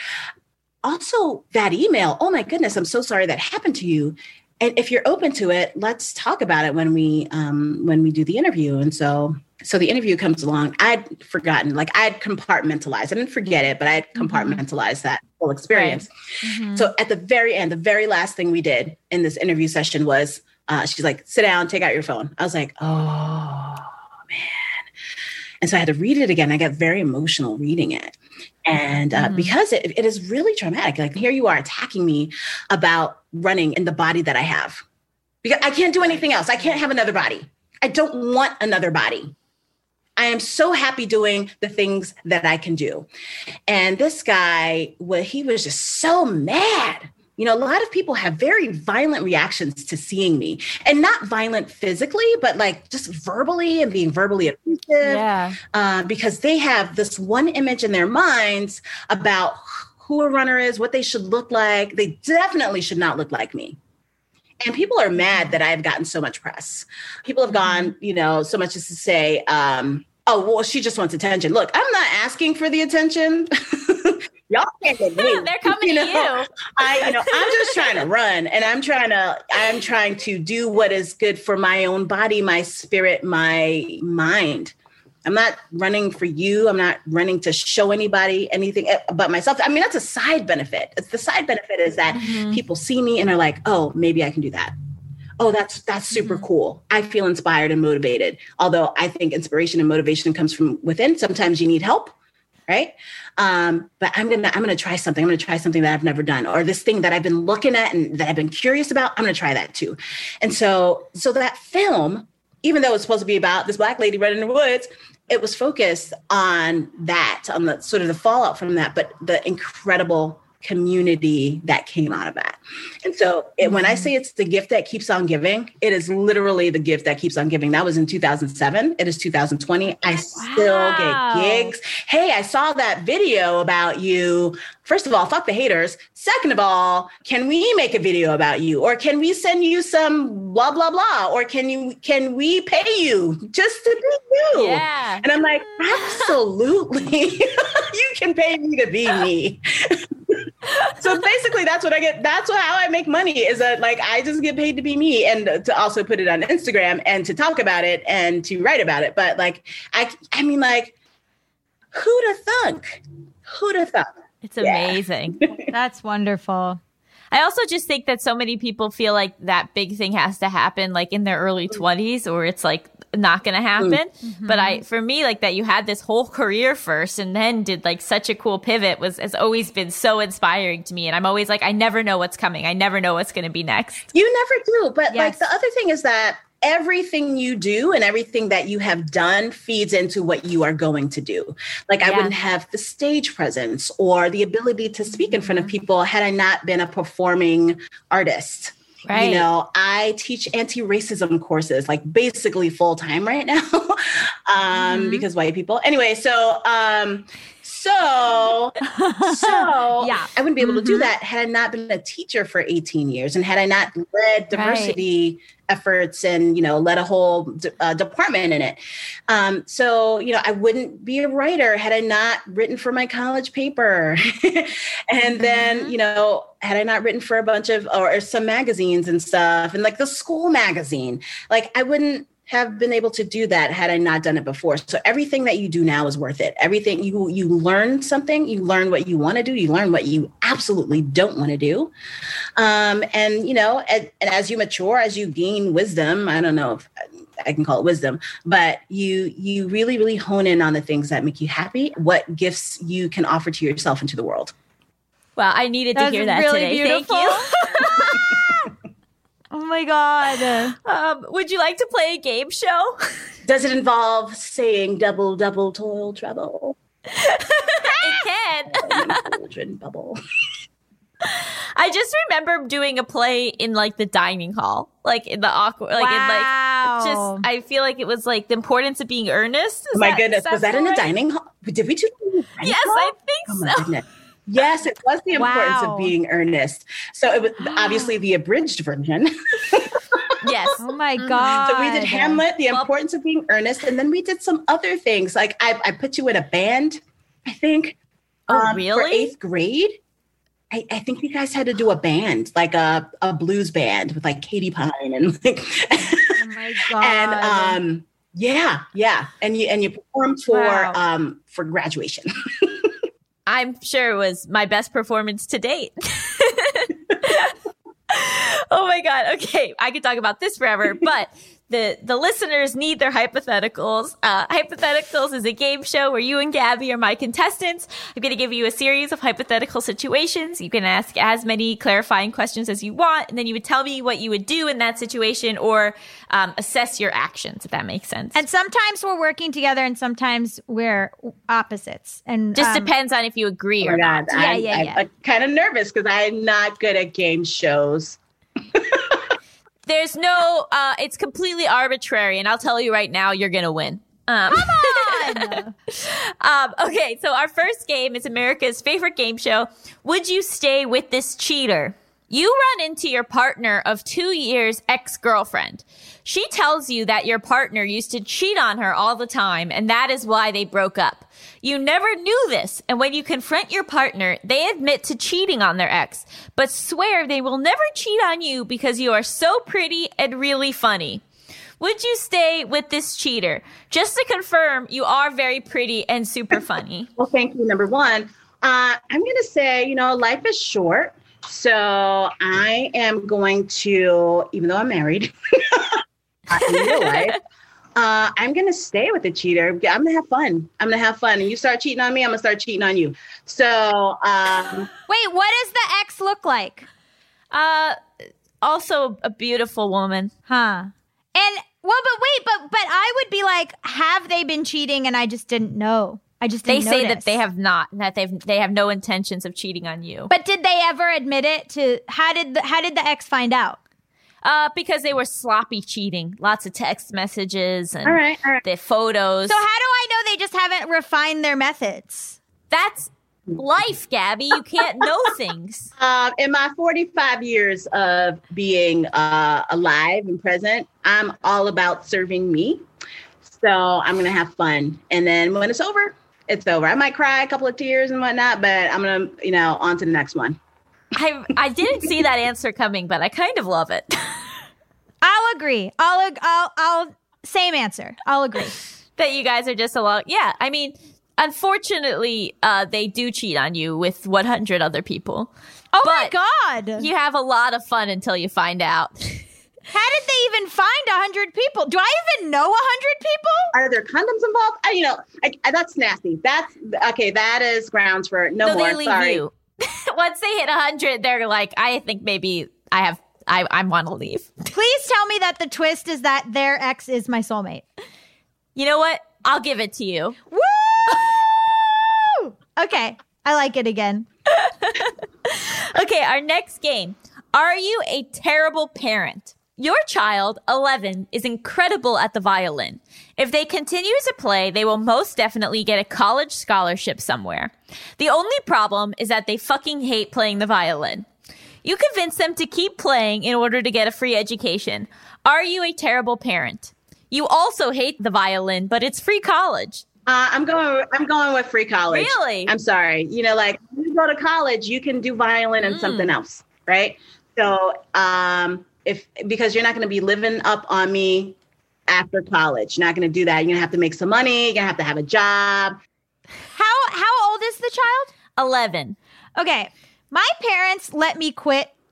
Also, that email, oh my goodness, I'm so sorry that happened to you. And if you're open to it, let's talk about it when we do the interview. And so the interview comes along. I'd forgotten, like I'd compartmentalized. I didn't forget it, but I'd compartmentalized that whole experience. Right. So at the very end, the very last thing we did in this interview session was, she's like, sit down, take out your phone. I was like, oh man. And so I had to read it again. I got very emotional reading it. And because it is really traumatic. Like here you are attacking me about running in the body that I have. Because I can't do anything else. I can't have another body. I don't want another body. I am so happy doing the things that I can do. And this guy, he was just so mad. You know, a lot of people have very violent reactions to seeing me, and not violent physically, but like just verbally and being verbally abusive. Yeah. Because they have this one image in their minds about who a runner is, what they should look like. They definitely should not look like me. And people are mad that I've gotten so much press. People have gone, you know, so much as to say, oh, well, she just wants attention. Look, I'm not asking for the attention. Y'all can't get me. They're coming to you. I'm just trying to run, and I'm trying to do what is good for my own body, my spirit, my mind. I'm not running for you. I'm not running to show anybody anything but myself. I mean, that's a side benefit. The side benefit is that people see me and are like, oh, maybe I can do that. Oh, that's super cool. I feel inspired and motivated. Although I think inspiration and motivation comes from within. Sometimes you need help, right? But I'm gonna try something. I'm gonna try something that I've never done, or this thing that I've been looking at and that I've been curious about. I'm gonna try that too. And so that film, even though it's supposed to be about this Black lady running in the woods, it was focused on that, on the sort of the fallout from that, but the incredible community that came out of that. And so when I say it's the gift that keeps on giving, it is literally the gift that keeps on giving. That was in 2007. It is 2020. I still get gigs. Hey, I saw that video about you. First of all, fuck the haters. Second of all, can we make a video about you? Or can we send you some blah, blah, blah? Or can we pay you just to be you? Yeah. And I'm like, absolutely. You can pay me to be me. So basically that's what I get. That's how I make money, is that like, I just get paid to be me, and to also put it on Instagram and to talk about it and to write about it. But like, I mean, like, who'd have thunk? It's amazing. That's wonderful. I also just think that so many people feel like that big thing has to happen like in their early 20s, or it's like not going to happen. But for me, like that you had this whole career first and then did like such a cool pivot has always been so inspiring to me. And I'm always like, I never know what's coming. I never know what's going to be next. You never do. But like the other thing is that everything you do and everything that you have done feeds into what you are going to do. Like I wouldn't have the stage presence or the ability to speak in front of people had I not been a performing artist. Right. You know, I teach anti-racism courses, like basically full time right now, because white people. Anyway, so I wouldn't be able to do that had I not been a teacher for 18 years, and had I not led diversity efforts and, you know, led a whole department in it. So, you know, I wouldn't be a writer had I not written for my college paper. And then, you know, had I not written for a bunch of, or some magazines and stuff, and like the school magazine, like I wouldn't have been able to do that had I not done it before. So everything that you do now is worth it. Everything you learn something, you learn what you want to do, you learn what you absolutely don't want to do. And, you know, and as you mature, as you gain wisdom, I don't know if I can call it wisdom, but you really, really hone in on the things that make you happy, what gifts you can offer to yourself and to the world. Well, I needed to hear that really today. Beautiful. Thank you. Oh my God. Would you like to play a game show? Does it involve saying double, double, toil, trouble? It can. Children bubble. I just remember doing a play in like the dining hall, like in the awkward, like in like just. I feel like it was like the importance of being earnest. Oh my goodness, was that in a dining hall? Did we do that in a dining Yes, hall? I think Oh my so. goodness. Yes, it was the importance Wow. of being earnest. So it was obviously the abridged version. Yes. Oh my God. So we did Hamlet, the importance of being earnest, and then we did some other things. Like I put you in a band, I think. Oh, For really? 8th grade. I think you guys had to do a band, like a blues band with like Katie Pine and like Oh my God. and yeah. And you performed for graduation. I'm sure it was my best performance to date. Oh my God. Okay. I could talk about this forever, but the listeners need their hypotheticals. Hypotheticals is a game show where you and Gabby are my contestants. I'm going to give you a series of hypothetical situations. You can ask as many clarifying questions as you want, and then you would tell me what you would do in that situation or assess your actions, if that makes sense. And sometimes we're working together and sometimes we're opposites. And Just depends on if you agree Oh or my not. God. Yeah. I'm kind of nervous because I'm not good at game shows. There's no, it's completely arbitrary, and I'll tell you right now, you're going to win. Come on. Okay, so our first game is America's favorite game show. Would you stay with this cheater? You run into your partner of 2 years ex-girlfriend. She tells you that your partner used to cheat on her all the time, and that is why they broke up. You never knew this, and when you confront your partner, they admit to cheating on their ex, but swear they will never cheat on you because you are so pretty and really funny. Would you stay with this cheater? Just to confirm, you are very pretty and super funny. Well, thank you. Number one, I'm going to say, life is short. So I am going to, even though I'm married in real life, I'm going to stay with the cheater. I'm going to have fun. And you start cheating on me, I'm going to start cheating on you. So, Wait, what does the ex look like? Also a beautiful woman. Huh. And but I would be like, have they been cheating and I just didn't know? I just They didn't say notice. that they have not, that they have no intentions of cheating on you. But did they ever admit it to how did the ex find out? Because they were sloppy cheating. Lots of text messages and all right. the photos. So how do I know they just haven't refined their methods? That's life, Gabby. You can't know things. In my 45 years of being alive and present, I'm all about serving me. So I'm going to have fun. And then when it's over, it's over. I might cry a couple of tears and whatnot, but I'm going to, on to the next one. I didn't see that answer coming, but I kind of love it. I'll agree. I'll same answer. I'll agree. That you guys are just along. Yeah, I mean, unfortunately, they do cheat on you with 100 other people. Oh But my God. You have a lot of fun until you find out. How did they even find 100 people? Do I even know 100 people? Are there condoms involved? That's nasty. That is grounds for no more. They leave Sorry. you. Once they hit 100, they're like, I think maybe I want to leave. Please tell me that the twist is that their ex is my soulmate. You know what? I'll give it to you. Woo! Okay, I like it again. Okay, our next game. Are you a terrible parent? Your child, 11, is incredible at the violin. If they continue to play, they will most definitely get a college scholarship somewhere. The only problem is that they fucking hate playing the violin. You convince them to keep playing in order to get a free education. Are you a terrible parent? You also hate the violin, but it's free college. I'm going with free college. Really? I'm sorry. Like when you go to college, you can do violin and something else, right? So, because you're not going to be living up on me after college, you're not going to do that. You're going to have to make some money. You're going to have a job. How old is the child? 11. Okay, my parents let me quit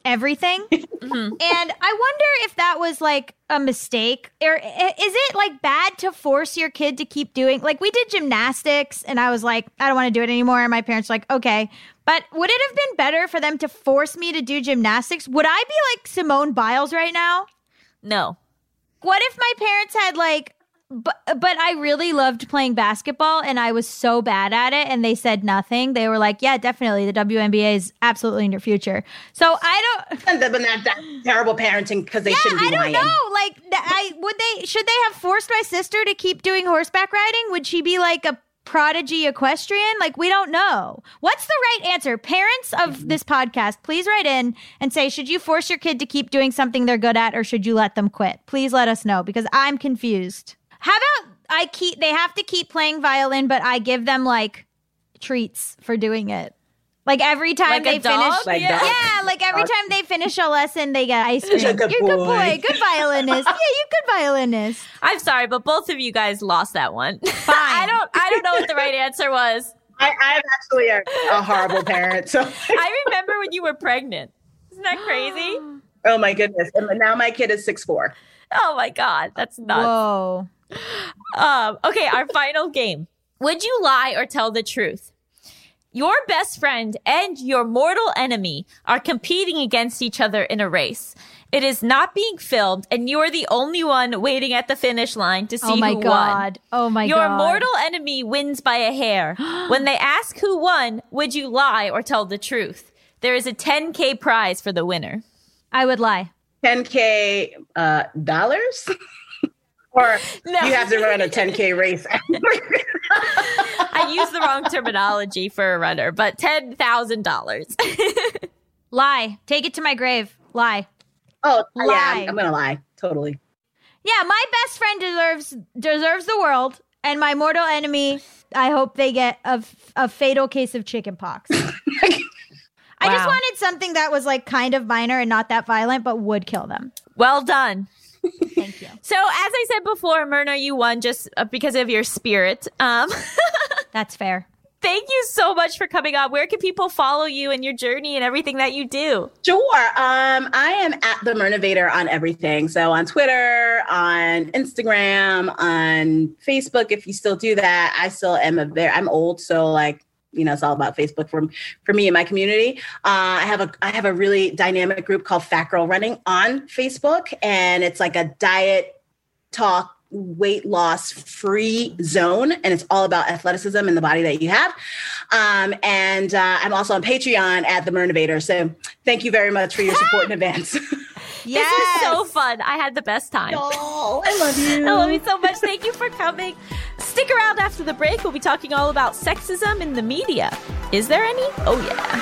everything. And I wonder if that was like a mistake, or is it like bad to force your kid to keep doing, like we did gymnastics and I was like, I don't want to do it anymore. And my parents were like, okay. But would it have been better for them to force me to do gymnastics? Would I be like Simone Biles right now? No. What if my parents had like, but I really loved playing basketball and I was so bad at it and they said nothing. They were like, yeah, definitely. The WNBA is absolutely in your future. So I don't. But that's terrible parenting because they shouldn't be lying. I don't know. Like, should they have forced my sister to keep doing horseback riding? Would she be like a prodigy equestrian? Like, we don't know. What's the right answer? Parents of this podcast, please write in and say, should you force your kid to keep doing something they're good at or should you let them quit? Please let us know because I'm confused. How about they have to keep playing violin, but I give them like treats for doing it. Like every time like they finish. Like like every time they finish a lesson, they get ice cream. You're a good boy. Good violinist. Yeah, you good violinist. I'm sorry, but both of you guys lost that one. Fine. I don't know what the right answer was. I'm actually a horrible parent. So I remember when you were pregnant. Isn't that crazy? Oh my goodness. And now my kid is 6'4". Oh my God. That's nuts. Whoa. Okay, our final game. Would you lie or tell the truth? Your best friend and your mortal enemy are competing against each other in a race. It is not being filmed, and you are the only one waiting at the finish line to see who won. Oh my God. Your mortal enemy wins by a hair. When they ask who won, would you lie or tell the truth? There is a $10K prize for the winner. I would lie. $10K dollars? Or No. you have to run a 10K race. I used the wrong terminology for a runner, but $10,000. Lie. Take it to my grave. Lie. Oh, Lie. yeah, I'm going to lie. Totally. Yeah, my best friend deserves the world, and my mortal enemy, I hope they get a fatal case of chicken pox. I just wanted something that was like kind of minor and not that violent, but would kill them. Well done. Thank you. So, as I said before, Myrna, you won just because of your spirit. That's fair. Thank you so much for coming on. Where can people follow you and your journey and everything that you do? Sure. I am at the Myrnavator on everything. So on Twitter, on Instagram, on Facebook, if you still do that. I still am I'm old, so like, you know, it's all about Facebook for me and my community. I have a really dynamic group called Fat Girl Running on Facebook, and it's like a diet talk, weight loss free zone, and it's all about athleticism and the body that you have. And I'm also on Patreon at the Myrnavator. So thank you very much for your support in advance. Yes. This was so fun. I had the best time. Oh, I love you. I love you so much. Thank you for coming. Stick around after the break. We'll be talking all about sexism in the media. Is there any? Oh, yeah.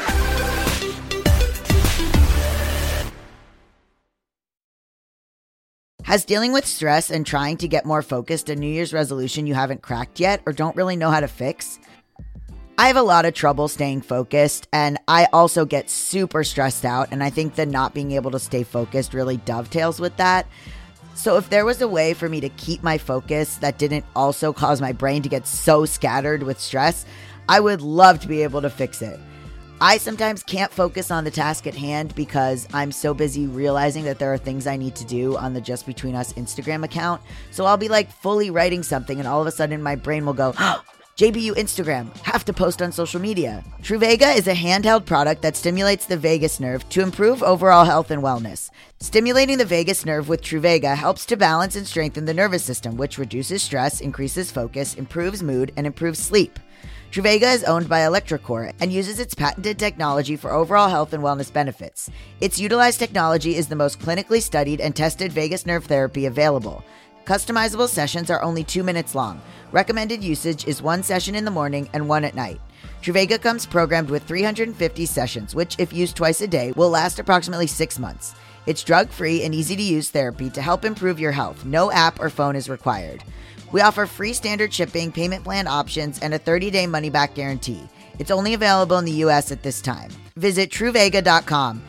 Has dealing with stress and trying to get more focused a New Year's resolution you haven't cracked yet or don't really know how to fix? I have a lot of trouble staying focused, and I also get super stressed out, and I think that not being able to stay focused really dovetails with that. So if there was a way for me to keep my focus that didn't also cause my brain to get so scattered with stress, I would love to be able to fix it. I sometimes can't focus on the task at hand because I'm so busy realizing that there are things I need to do on the Just Between Us Instagram account. So I'll be like fully writing something, and all of a sudden my brain will go, JBU Instagram, have to post on social media. Truvaga is a handheld product that stimulates the vagus nerve to improve overall health and wellness. Stimulating the vagus nerve with Truvaga helps to balance and strengthen the nervous system, which reduces stress, increases focus, improves mood, and improves sleep. Truvaga is owned by electroCore and uses its patented technology for overall health and wellness benefits. Its utilized technology is the most clinically studied and tested vagus nerve therapy available. Customizable sessions are only 2 minutes long. Recommended usage is 1 session in the morning and 1 at night. Truvaga comes programmed with 350 sessions, which, if used twice a day, will last approximately 6 months. It's drug-free and easy-to-use therapy to help improve your health. No app or phone is required. We offer free standard shipping, payment plan options, and a 30-day money-back guarantee. It's only available in the U.S. at this time. Visit Truvaga.com.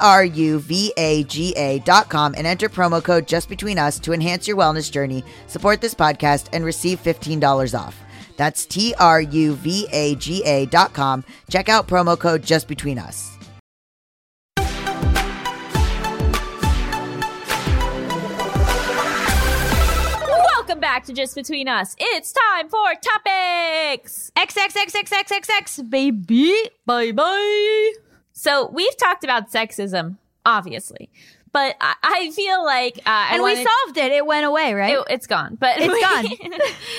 Truvaga.com and enter promo code JustBetweenUs to enhance your wellness journey, support this podcast, and receive $15 off. That's Truvaga.com. Check out promo code JustBetweenUs. back to Just Between Us. It's time for topics. XXXXXXX, baby. Bye. So we've talked about sexism, obviously, but I feel like we solved it. It went away, right? It's gone, but it's gone.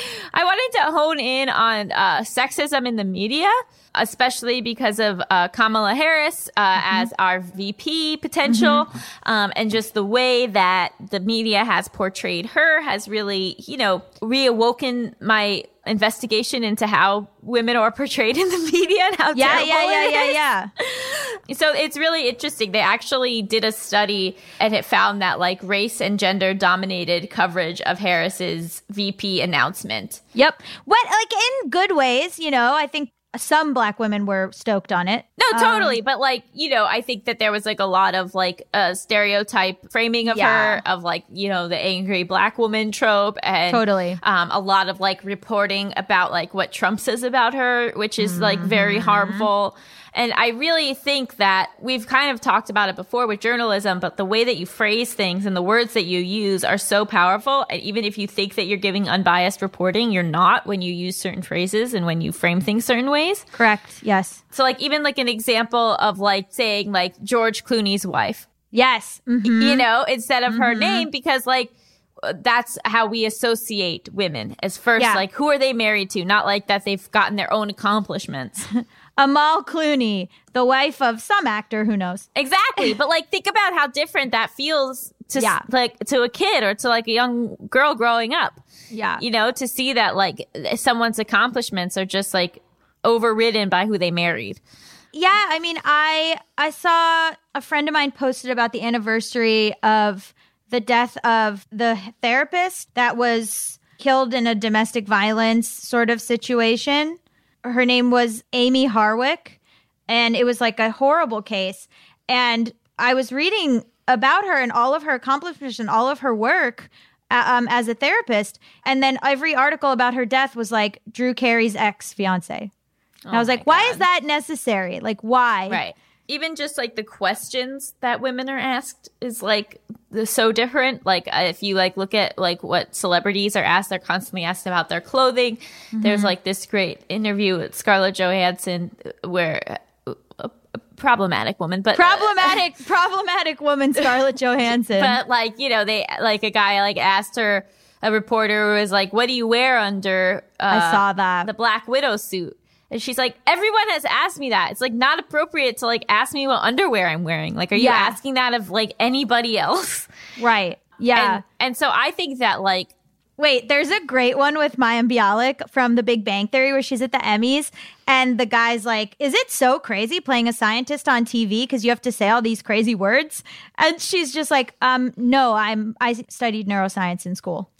I wanted to hone in on sexism in the media, especially because of Kamala Harris as our VP potential, and just the way that the media has portrayed her has really, reawoken my investigation into how women are portrayed in the media and how terrible it is. So it's really interesting. They actually did a study and it found that like race and gender dominated coverage of Harris's VP announcement. Yep. What, like in good ways, I think some Black women were stoked on it. No, totally. But like, I think that there was like a lot of like a stereotype framing of her, of like, the angry Black woman trope, and totally a lot of like reporting about like what Trump says about her, which is like very harmful. And I really think that we've kind of talked about it before with journalism, but the way that you phrase things and the words that you use are so powerful. And even if you think that you're giving unbiased reporting, you're not when you use certain phrases and when you frame things certain ways. Correct. Yes. So like even like an example of like saying like George Clooney's wife. Yes. Instead of her name, because like that's how we associate women as first, like who are they married to? Not like that they've gotten their own accomplishments. Amal Clooney, the wife of some actor, who knows? Exactly. But like, think about how different that feels to like to a kid or to like a young girl growing up. Yeah. To see that like someone's accomplishments are just like overridden by who they married. Yeah. I mean, I saw a friend of mine posted about the anniversary of the death of the therapist that was killed in a domestic violence sort of situation. Her name was Amy Harwick, and it was like a horrible case. And I was reading about her and all of her accomplishments and all of her work as a therapist. And then every article about her death was like Drew Carey's ex-fiance. And I was like, why is that necessary? Like, why? Right. Even just like the questions that women are asked is like so different. Like if you like look at like what celebrities are asked, they're constantly asked about their clothing. There's like this great interview with Scarlett Johansson where a problematic woman, but problematic woman, Scarlett Johansson. But like, they like a guy like asked her, a reporter who was like, what do you wear under I saw that. The Black Widow suit? And she's like, everyone has asked me that. It's like not appropriate to like ask me what underwear I'm wearing. Like, are you asking that of like anybody else? Right. Yeah. And so I think that like, wait, there's a great one with Mayim Bialik from The Big Bang Theory where she's at the Emmys and the guy's like, is it so crazy playing a scientist on TV because you have to say all these crazy words? And she's just like, no, I studied neuroscience in school.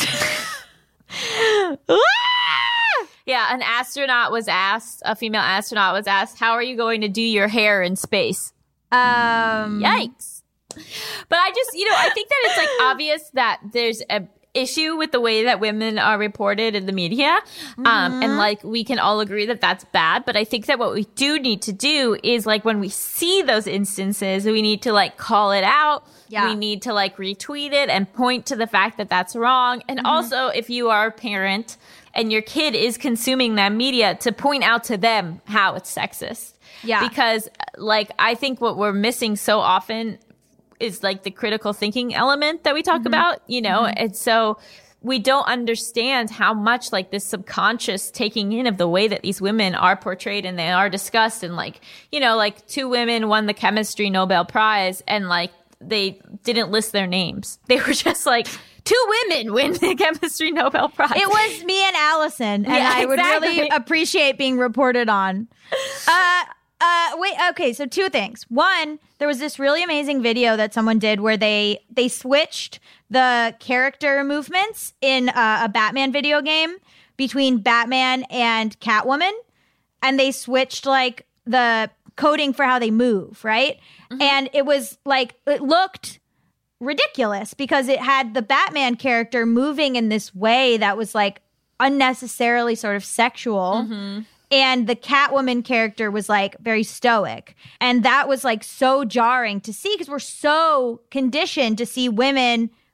Yeah, a female astronaut was asked, how are you going to do your hair in space? Yikes. But I just, I think that it's like obvious that there's a issue with the way that women are reported in the media. And like, we can all agree that that's bad. But I think that what we do need to do is like, when we see those instances, we need to like call it out. Yeah. We need to like retweet it and point to the fact that that's wrong. And also, if you are a parent and your kid is consuming that media, to point out to them how it's sexist. Yeah. Because like, I think what we're missing so often is like the critical thinking element that we talk about, and so we don't understand how much like this subconscious taking in of the way that these women are portrayed and they are discussed. And like, like 2 women won the chemistry Nobel Prize and like they didn't list their names. They were just like, 2 women win the chemistry Nobel Prize. It was me and Allison, and I would really appreciate being reported on. Wait, okay, so 2 things. One, there was this really amazing video that someone did where they switched the character movements in a Batman video game between Batman and Catwoman, and they switched like the coding for how they move, right? And it was like, it looked ridiculous because it had the Batman character moving in this way that was like unnecessarily sort of sexual. And the Catwoman character was like very stoic. And that was like so jarring to see because we're so conditioned to see women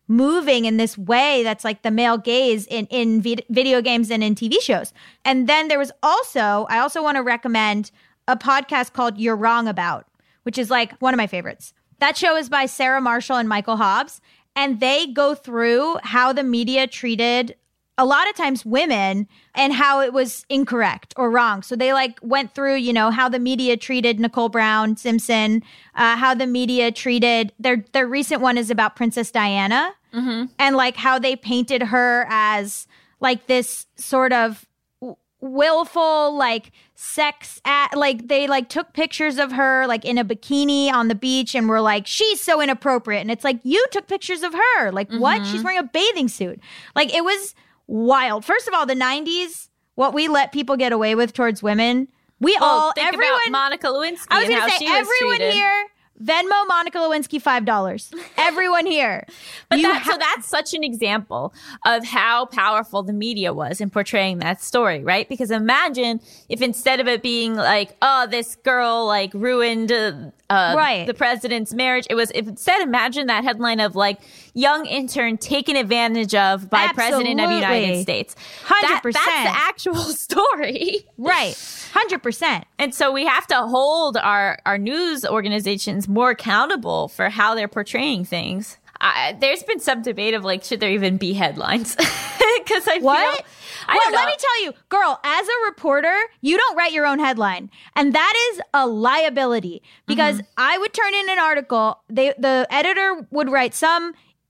moving in this way that's like the male gaze in video games and in TV shows. And then there was I also want to recommend a podcast called You're Wrong About, which is like one of my favorites. That show is by Sarah Marshall and Michael Hobbs, and they go through how the media treated a lot of times women and how it was incorrect or wrong. So they like went through, you know, how the media treated Nicole Brown Simpson, how the media treated their recent one is about Princess Diana, and like how they painted her as like this sort of willful, like like they like took pictures of her like in a bikini on the beach and were like, she's so inappropriate. And it's like, you took pictures of her. Like what? She's wearing a bathing suit. Like it was wild. First of all, the 90s, what we let people get away with towards women, everyone, about Monica Lewinsky. I was going to to say, everyone here, Venmo Monica Lewinsky $5. Everyone here. But so that's such an example of how powerful the media was in portraying that story, right? Because imagine if instead of it being like, oh, this girl like ruined the president's marriage, it was instead imagine that headline of like young intern taken advantage of by President of the United States. 100%. That's the actual story. Right. 100%. And so we have to hold our news organizations more accountable for how they're portraying things. There's been some debate of like, should there even be headlines? Because I feel... Let me tell you, girl, as a reporter, you don't write your own headline. And that is a liability. Because I would turn in an article, the editor would write some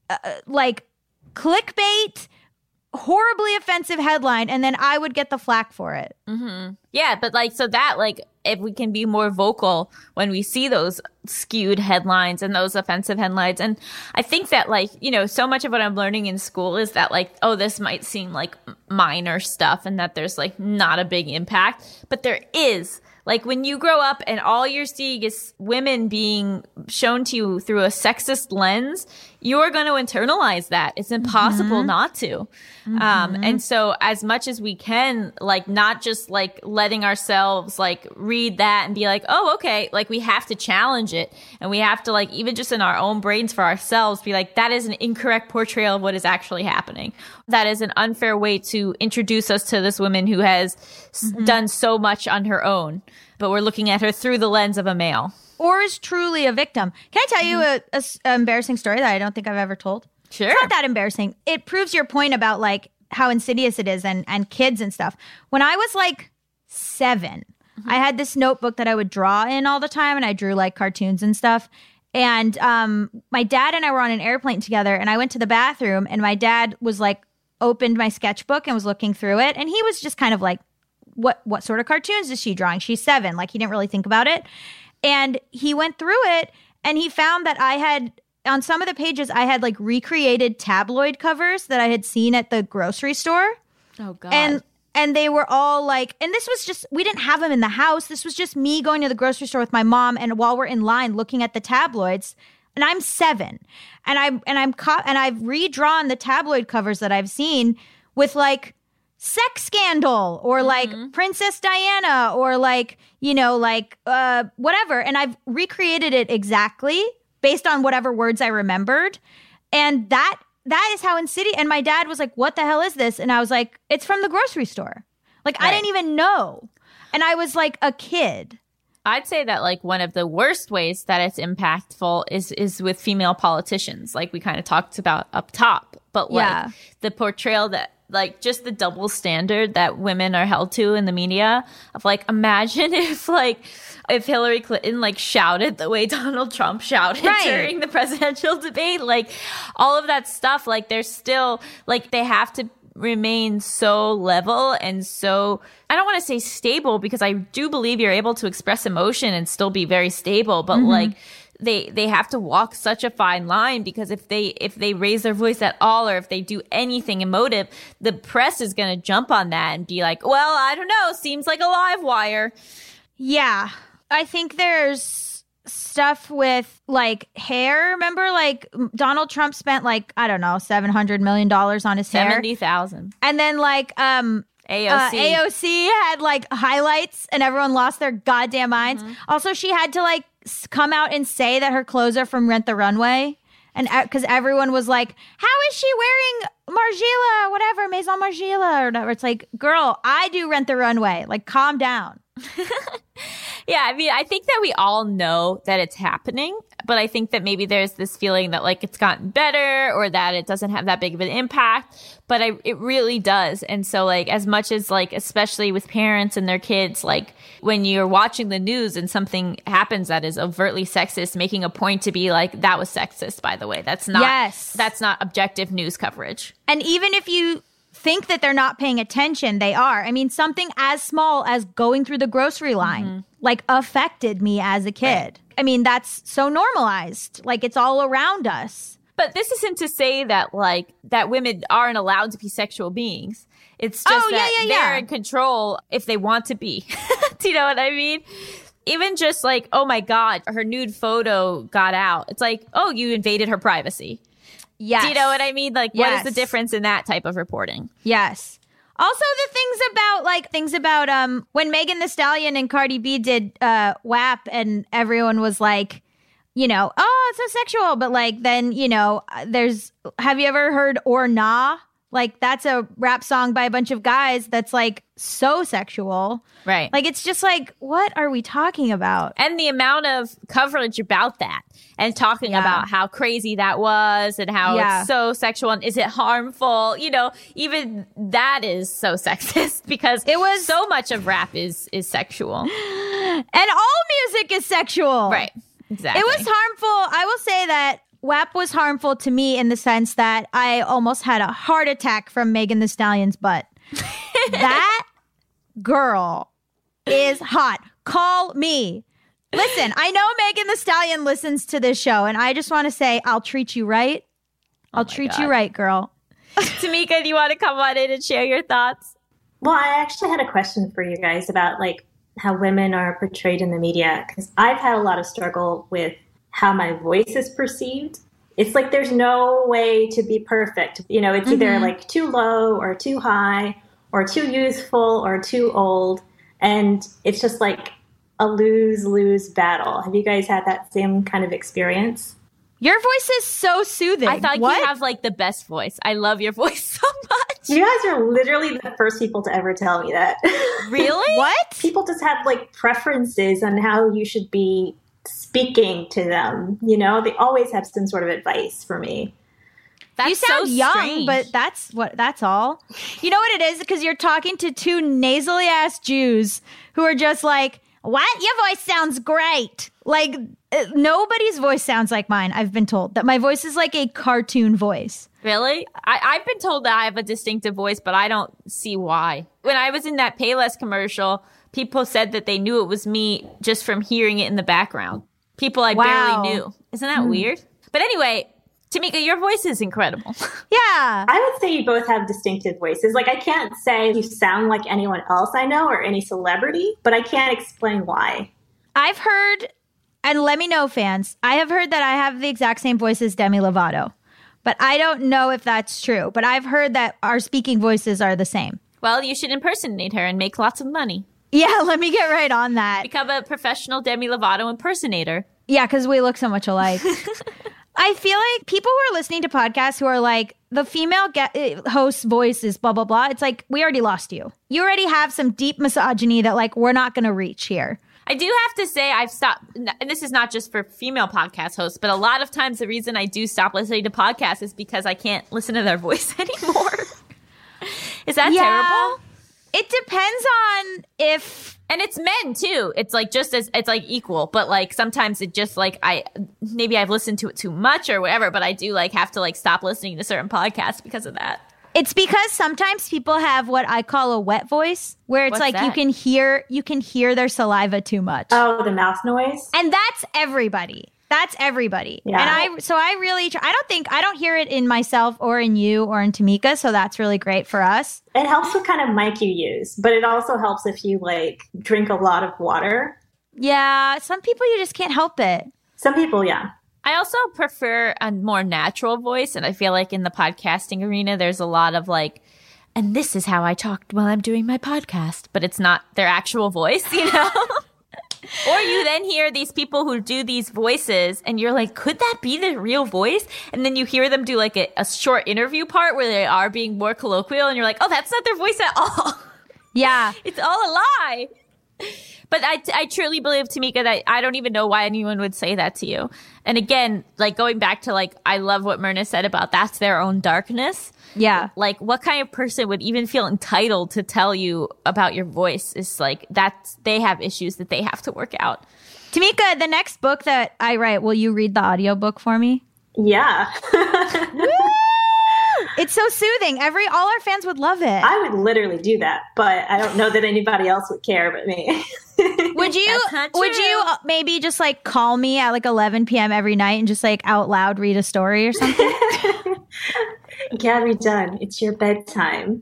like clickbait, horribly offensive headline, and then I would get the flack for it. Yeah, but like, so that like, if we can be more vocal when we see those skewed headlines and those offensive headlines. And I think that like, you know, so much of what I'm learning in school is that like, oh, this might seem like minor stuff and that there's like not a big impact, but there is. Like when you grow up and all you're seeing is women being shown to you through a sexist lens, you're going to internalize that. It's impossible not to. And so as much as we can, like not just like letting ourselves like read that and be like, oh, okay, like we have to challenge it. And we have to like, even just in our own brains for ourselves, be like, that is an incorrect portrayal of what is actually happening. That is an unfair way to introduce us to this woman who has done so much on her own, but we're looking at her through the lens of a male. Or is truly a victim. Can I tell you an embarrassing story that I don't think I've ever told? Sure. It's not that embarrassing. It proves your point about like how insidious it is and kids and stuff. When I was like 7, I had this notebook that I would draw in all the time, and I drew like cartoons and stuff. And my dad and I were on an airplane together, and I went to the bathroom, and my dad was like, opened my sketchbook and was looking through it. And he was just kind of like, what sort of cartoons is she drawing? She's 7. Like he didn't really think about it. And he went through it and he found that I had, on some of the pages, I had like recreated tabloid covers that I had seen at the grocery store. Oh, God. And they were all like, and this was just, we didn't have them in the house. This was just me going to the grocery store with my mom. And while we're in line looking at the tabloids, and I'm 7, and I've redrawn the tabloid covers that I've seen with like sex scandal or like Princess Diana or like, you know, like whatever. And I've recreated it exactly based on whatever words I remembered. And that is how insidious. And my dad was like, what the hell is this? And I was like, it's from the grocery store. Like, right. I didn't even know. And I was like a kid. I'd say that like one of the worst ways that it's impactful is with female politicians, like we kind of talked about up top. But like the portrayal that like just the double standard that women are held to in the media of like, imagine if Hillary Clinton like shouted the way Donald Trump shouted during the presidential debate, like all of that stuff, like they're still like they have to remain so level and so, I don't want to say stable, because I do believe you're able to express emotion and still be very stable, but like they have to walk such a fine line, because if they raise their voice at all, or if they do anything emotive, the press is going to jump on that and be like, well, I don't know, seems like a live wire. Yeah. I think there's stuff with like hair. Remember, like Donald Trump spent like, I don't know, $700 million on his hair. 70,000. And then like AOC had like highlights and everyone lost their goddamn minds. Also, she had to like come out and say that her clothes are from Rent the Runway. And because everyone was like, how is she wearing Margiela, whatever, Maison Margiela or whatever. It's like, girl, I do Rent the Runway. Like, calm down. Yeah, I mean, I think that we all know that it's happening, but I think that maybe there's this feeling that like it's gotten better or that it doesn't have that big of an impact, but it really does. And so like as much as like, especially with parents and their kids, like when you're watching the news and something happens that is overtly sexist, making a point to be like, that was sexist, by the way. That's not objective news coverage. And even if you think that they're not paying attention, they are. I mean, something as small as going through the grocery line, like affected me as a kid. Right. I mean, that's so normalized. Like it's all around us. But this isn't to say that like that women aren't allowed to be sexual beings. It's just they're in control if they want to be. Do you know what I mean? Even just like, oh my God, her nude photo got out. It's like, oh, you invaded her privacy. Yes. Do you know what I mean? Like, what is the difference in that type of reporting? Yes. Also, the things about when Megan Thee Stallion and Cardi B did WAP, and everyone was like, you know, oh, it's so sexual. But like, then, you know, have you ever heard Or Nah? Like, that's a rap song by a bunch of guys that's like so sexual. Right. Like, it's just like, what are we talking about? And the amount of coverage about that and talking about how crazy that was and how it's so sexual and is it harmful? You know, even that is so sexist because it was so much of rap is sexual. And all music is sexual. Right. Exactly. It was harmful. I will say that WAP was harmful to me in the sense that I almost had a heart attack from Megan Thee Stallion's butt. That girl is hot. Call me. Listen, I know Megan Thee Stallion listens to this show, and I just want to say, I'll treat you right. I'll treat you right, girl. Tamika, do you want to come on in and share your thoughts? Well, I actually had a question for you guys about like how women are portrayed in the media, because I've had a lot of struggle with how my voice is perceived. It's like there's no way to be perfect. You know, it's either like too low or too high or too youthful or too old. And it's just like a lose-lose battle. Have you guys had that same kind of experience? Your voice is so soothing. I thought you have like the best voice. I love your voice so much. You guys are literally the first people to ever tell me that. Really? What? People just have like preferences on how you should be speaking to them. You know, they always have some sort of advice for me. That's you sound so young, strange. but that's all. You know what it is? Because you're talking to two nasally ass Jews who are just like, what? Your voice sounds great. Like, nobody's voice sounds like mine. I've been told that my voice is like a cartoon voice. Really? I've been told that I have a distinctive voice, but I don't see why. When I was in that Payless commercial, people said that they knew it was me just from hearing it in the background. People I barely knew. Isn't that weird? But anyway, Tamika, your voice is incredible. Yeah. I would say you both have distinctive voices. Like, I can't say you sound like anyone else I know or any celebrity, but I can't explain why. I've heard, and let me know, fans, I have heard that I have the exact same voice as Demi Lovato, but I don't know if that's true. But I've heard that our speaking voices are the same. Well, you should impersonate her and make lots of money. Yeah, let me get right on that. Become a professional Demi Lovato impersonator. Yeah, because we look so much alike. I feel like people who are listening to podcasts who are like, the female host's voice is blah, blah, blah. It's like, we already lost you. You already have some deep misogyny that like, we're not going to reach here. I do have to say I've stopped, and this is not just for female podcast hosts, but a lot of times the reason I do stop listening to podcasts is because I can't listen to their voice anymore. Is that terrible? It depends on if... And it's men too. It's like just as it's like equal, but like sometimes it just like maybe I've listened to it too much or whatever, but I do like have to like stop listening to certain podcasts because of that. It's because sometimes people have what I call a wet voice, where it's What's like that? you can hear their saliva too much. Oh, the mouth noise? And that's everybody. That's everybody. Yeah. And I really try. I don't hear it in myself or in you or in Tamika, so that's really great for us. It helps what kind of mic you use, but it also helps if you like drink a lot of water. Yeah, some people you just can't help it. Some people, yeah. I also prefer a more natural voice, and I feel like in the podcasting arena, there's a lot of like, and this is how I talk while I'm doing my podcast, but it's not their actual voice, you know? Or you then hear these people who do these voices and you're like, could that be the real voice? And then you hear them do like a short interview part where they are being more colloquial and you're like, oh, that's not their voice at all. Yeah. It's all a lie. But I truly believe, Tamika, that I don't even know why anyone would say that to you. And again, like going back to like, I love what Myrna said about that's their own darkness. Yeah. Like what kind of person would even feel entitled to tell you about your voice? Is like they have issues that they have to work out. Tamika, the next book that I write, will you read the audiobook for me? Yeah. It's so soothing. All our fans would love it. I would literally do that, but I don't know that anybody else would care but me. Would you maybe just like call me at like 11 p.m. every night and just like out loud read a story or something? Gabby Dunn, it's your bedtime.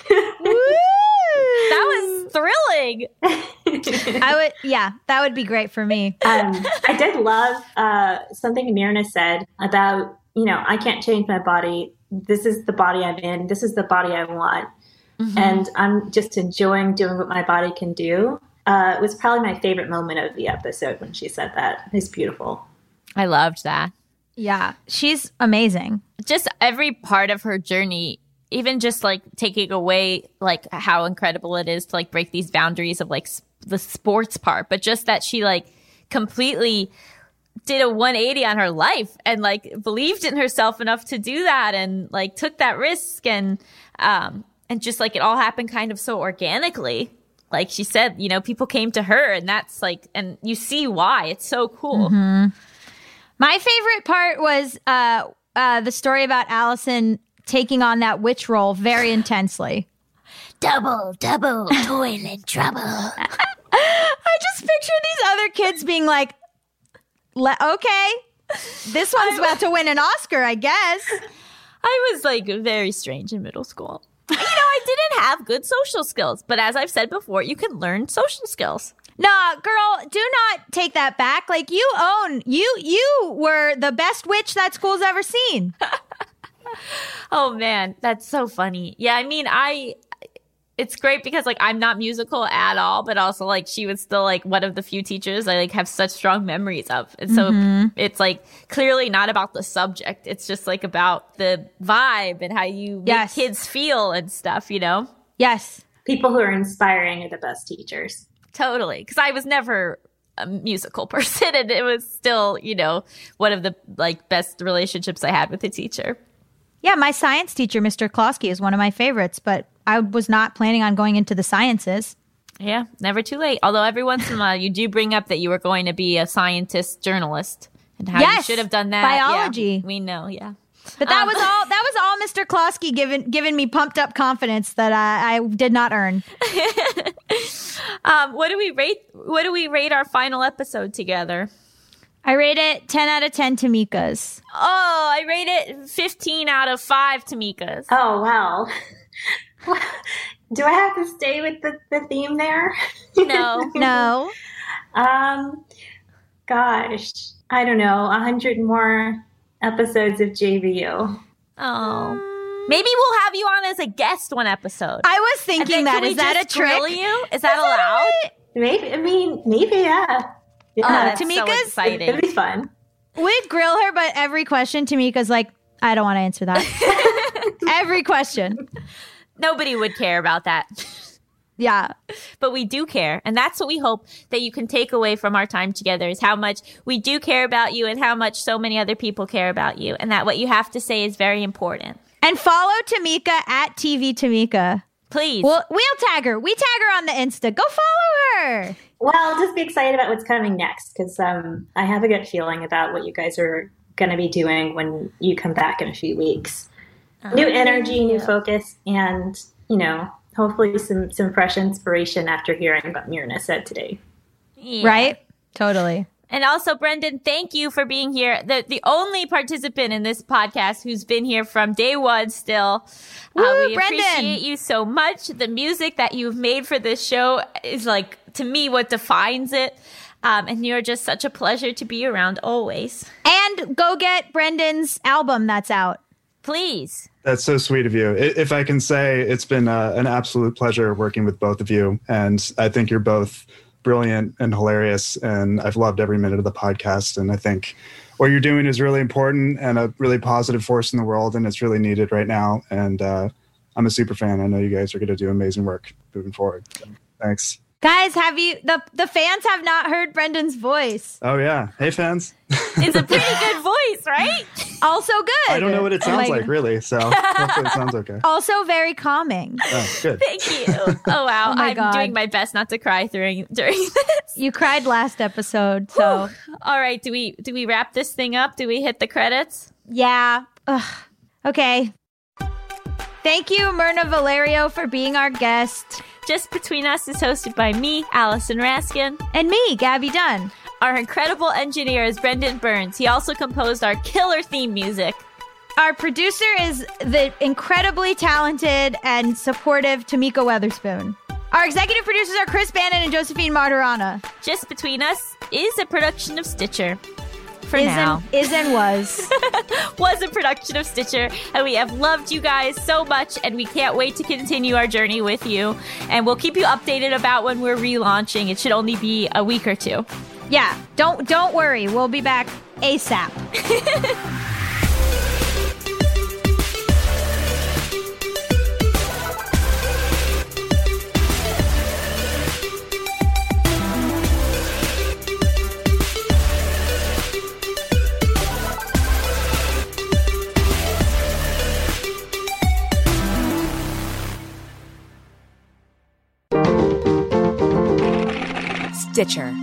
That was thrilling. That would be great for me. I did love something Myrna said about, I can't change my body. This is the body I'm in. This is the body I want. Mm-hmm. And I'm just enjoying doing what my body can do. It was probably my favorite moment of the episode when she said that. It was beautiful. I loved that. Yeah, she's amazing. Just every part of her journey, even just like taking away like how incredible it is to like break these boundaries of like the sports part, but just that she like completely did a 180 on her life and like believed in herself enough to do that and like took that risk and just like it all happened kind of so organically. Like she said, people came to her and that's like, and you see why. It's so cool. Mm-hmm. My favorite part was the story about Allison taking on that witch role very intensely. Double toilet trouble. I just picture these other kids being like, okay, this one's about to win an Oscar, I guess. I was like very strange in middle school. I didn't have good social skills, but as I've said before, you can learn social skills. Nah, girl, do not take that back. Like you were the best witch that school's ever seen. Oh man, that's so funny. Yeah, I mean, it's great because like I'm not musical at all, but also like she was still like one of the few teachers I like have such strong memories of. And so it's like clearly not about the subject. It's just like about the vibe and how you make kids feel and stuff, Yes. People who are inspiring are the best teachers. Totally. Because I was never a musical person and it was still, one of the like best relationships I had with a teacher. Yeah, my science teacher, Mr. Klosky, is one of my favorites, but I was not planning on going into the sciences. Yeah, never too late. Although every once in a while you do bring up that you were going to be a scientist journalist and how you should have done that. Biology. Yeah, we know, yeah. But that was all Mr. Klosky giving me pumped up confidence that I did not earn. What do we rate our final episode together? I rate it 10 out of 10 Tamikas. Oh, I rate it 15 out of 5 Tamikas. Oh, wow. Do I have to stay with the theme there? No. No. Gosh, I don't know. 100 more episodes of JVU. Oh. Maybe we'll have you on as a guest one episode. I was thinking that. Is that a trick? You? Is that allowed? Maybe, yeah. Yeah, Tamika's so exciting. It'd be fun. We'd grill her, but every question, Tamika's like, I don't want to answer that. Every question. Nobody would care about that. Yeah. But we do care. And that's what we hope that you can take away from our time together is how much we do care about you and how much so many other people care about you. And that what you have to say is very important. And follow Tamika at TV Tamika. Please. We'll tag her. We tag her on the Insta. Go follow her. Well, just be excited about what's coming next because I have a good feeling about what you guys are going to be doing when you come back in a few weeks. New energy, new focus, and, hopefully some fresh inspiration after hearing what Myrna said today. Yeah. Right? Totally. And also, Brendan, thank you for being here. The only participant in this podcast who's been here from day one still. Woo, we Brendan. appreciate you so much. The music that you've made for this show is like, to me, what defines it. And you're just such a pleasure to be around always. And go get Brendan's album that's out. Please. That's so sweet of you. If I can say, it's been an absolute pleasure working with both of you. And I think you're both brilliant and hilarious, and I've loved every minute of the podcast. And I think what you're doing is really important and a really positive force in the world, and it's really needed right now. And I'm a super fan. I know you guys are going to do amazing work moving forward. So, thanks. Guys, have you the fans have not heard Brendan's voice? Oh yeah. Hey fans. It's a pretty good voice, right? Also good. I don't know what it sounds like really, so hopefully it sounds okay. Also very calming. Oh, good. Thank you. Oh wow. Oh my I'm God. doing my best not to cry during this. You cried last episode, so All right, do we wrap this thing up? Do we hit the credits? yeah. Ugh. Okay. Thank you, Myrna Valerio, for being our guest. Just Between Us is hosted by me, Allison Raskin. And me, Gabby Dunn. Our incredible engineer is Brendan Burns. He also composed our killer theme music. Our producer is the incredibly talented and supportive Tamika Weatherspoon. Our executive producers are Chris Bannon and Josephine Martirana. Just Between Us is a production of Stitcher. For Is now. and was. Was a production of Stitcher, and we have loved you guys so much, and we can't wait to continue our journey with you. And we'll keep you updated about when we're relaunching. It should only be a week or two. Yeah, don't worry. We'll be back ASAP. Stitcher.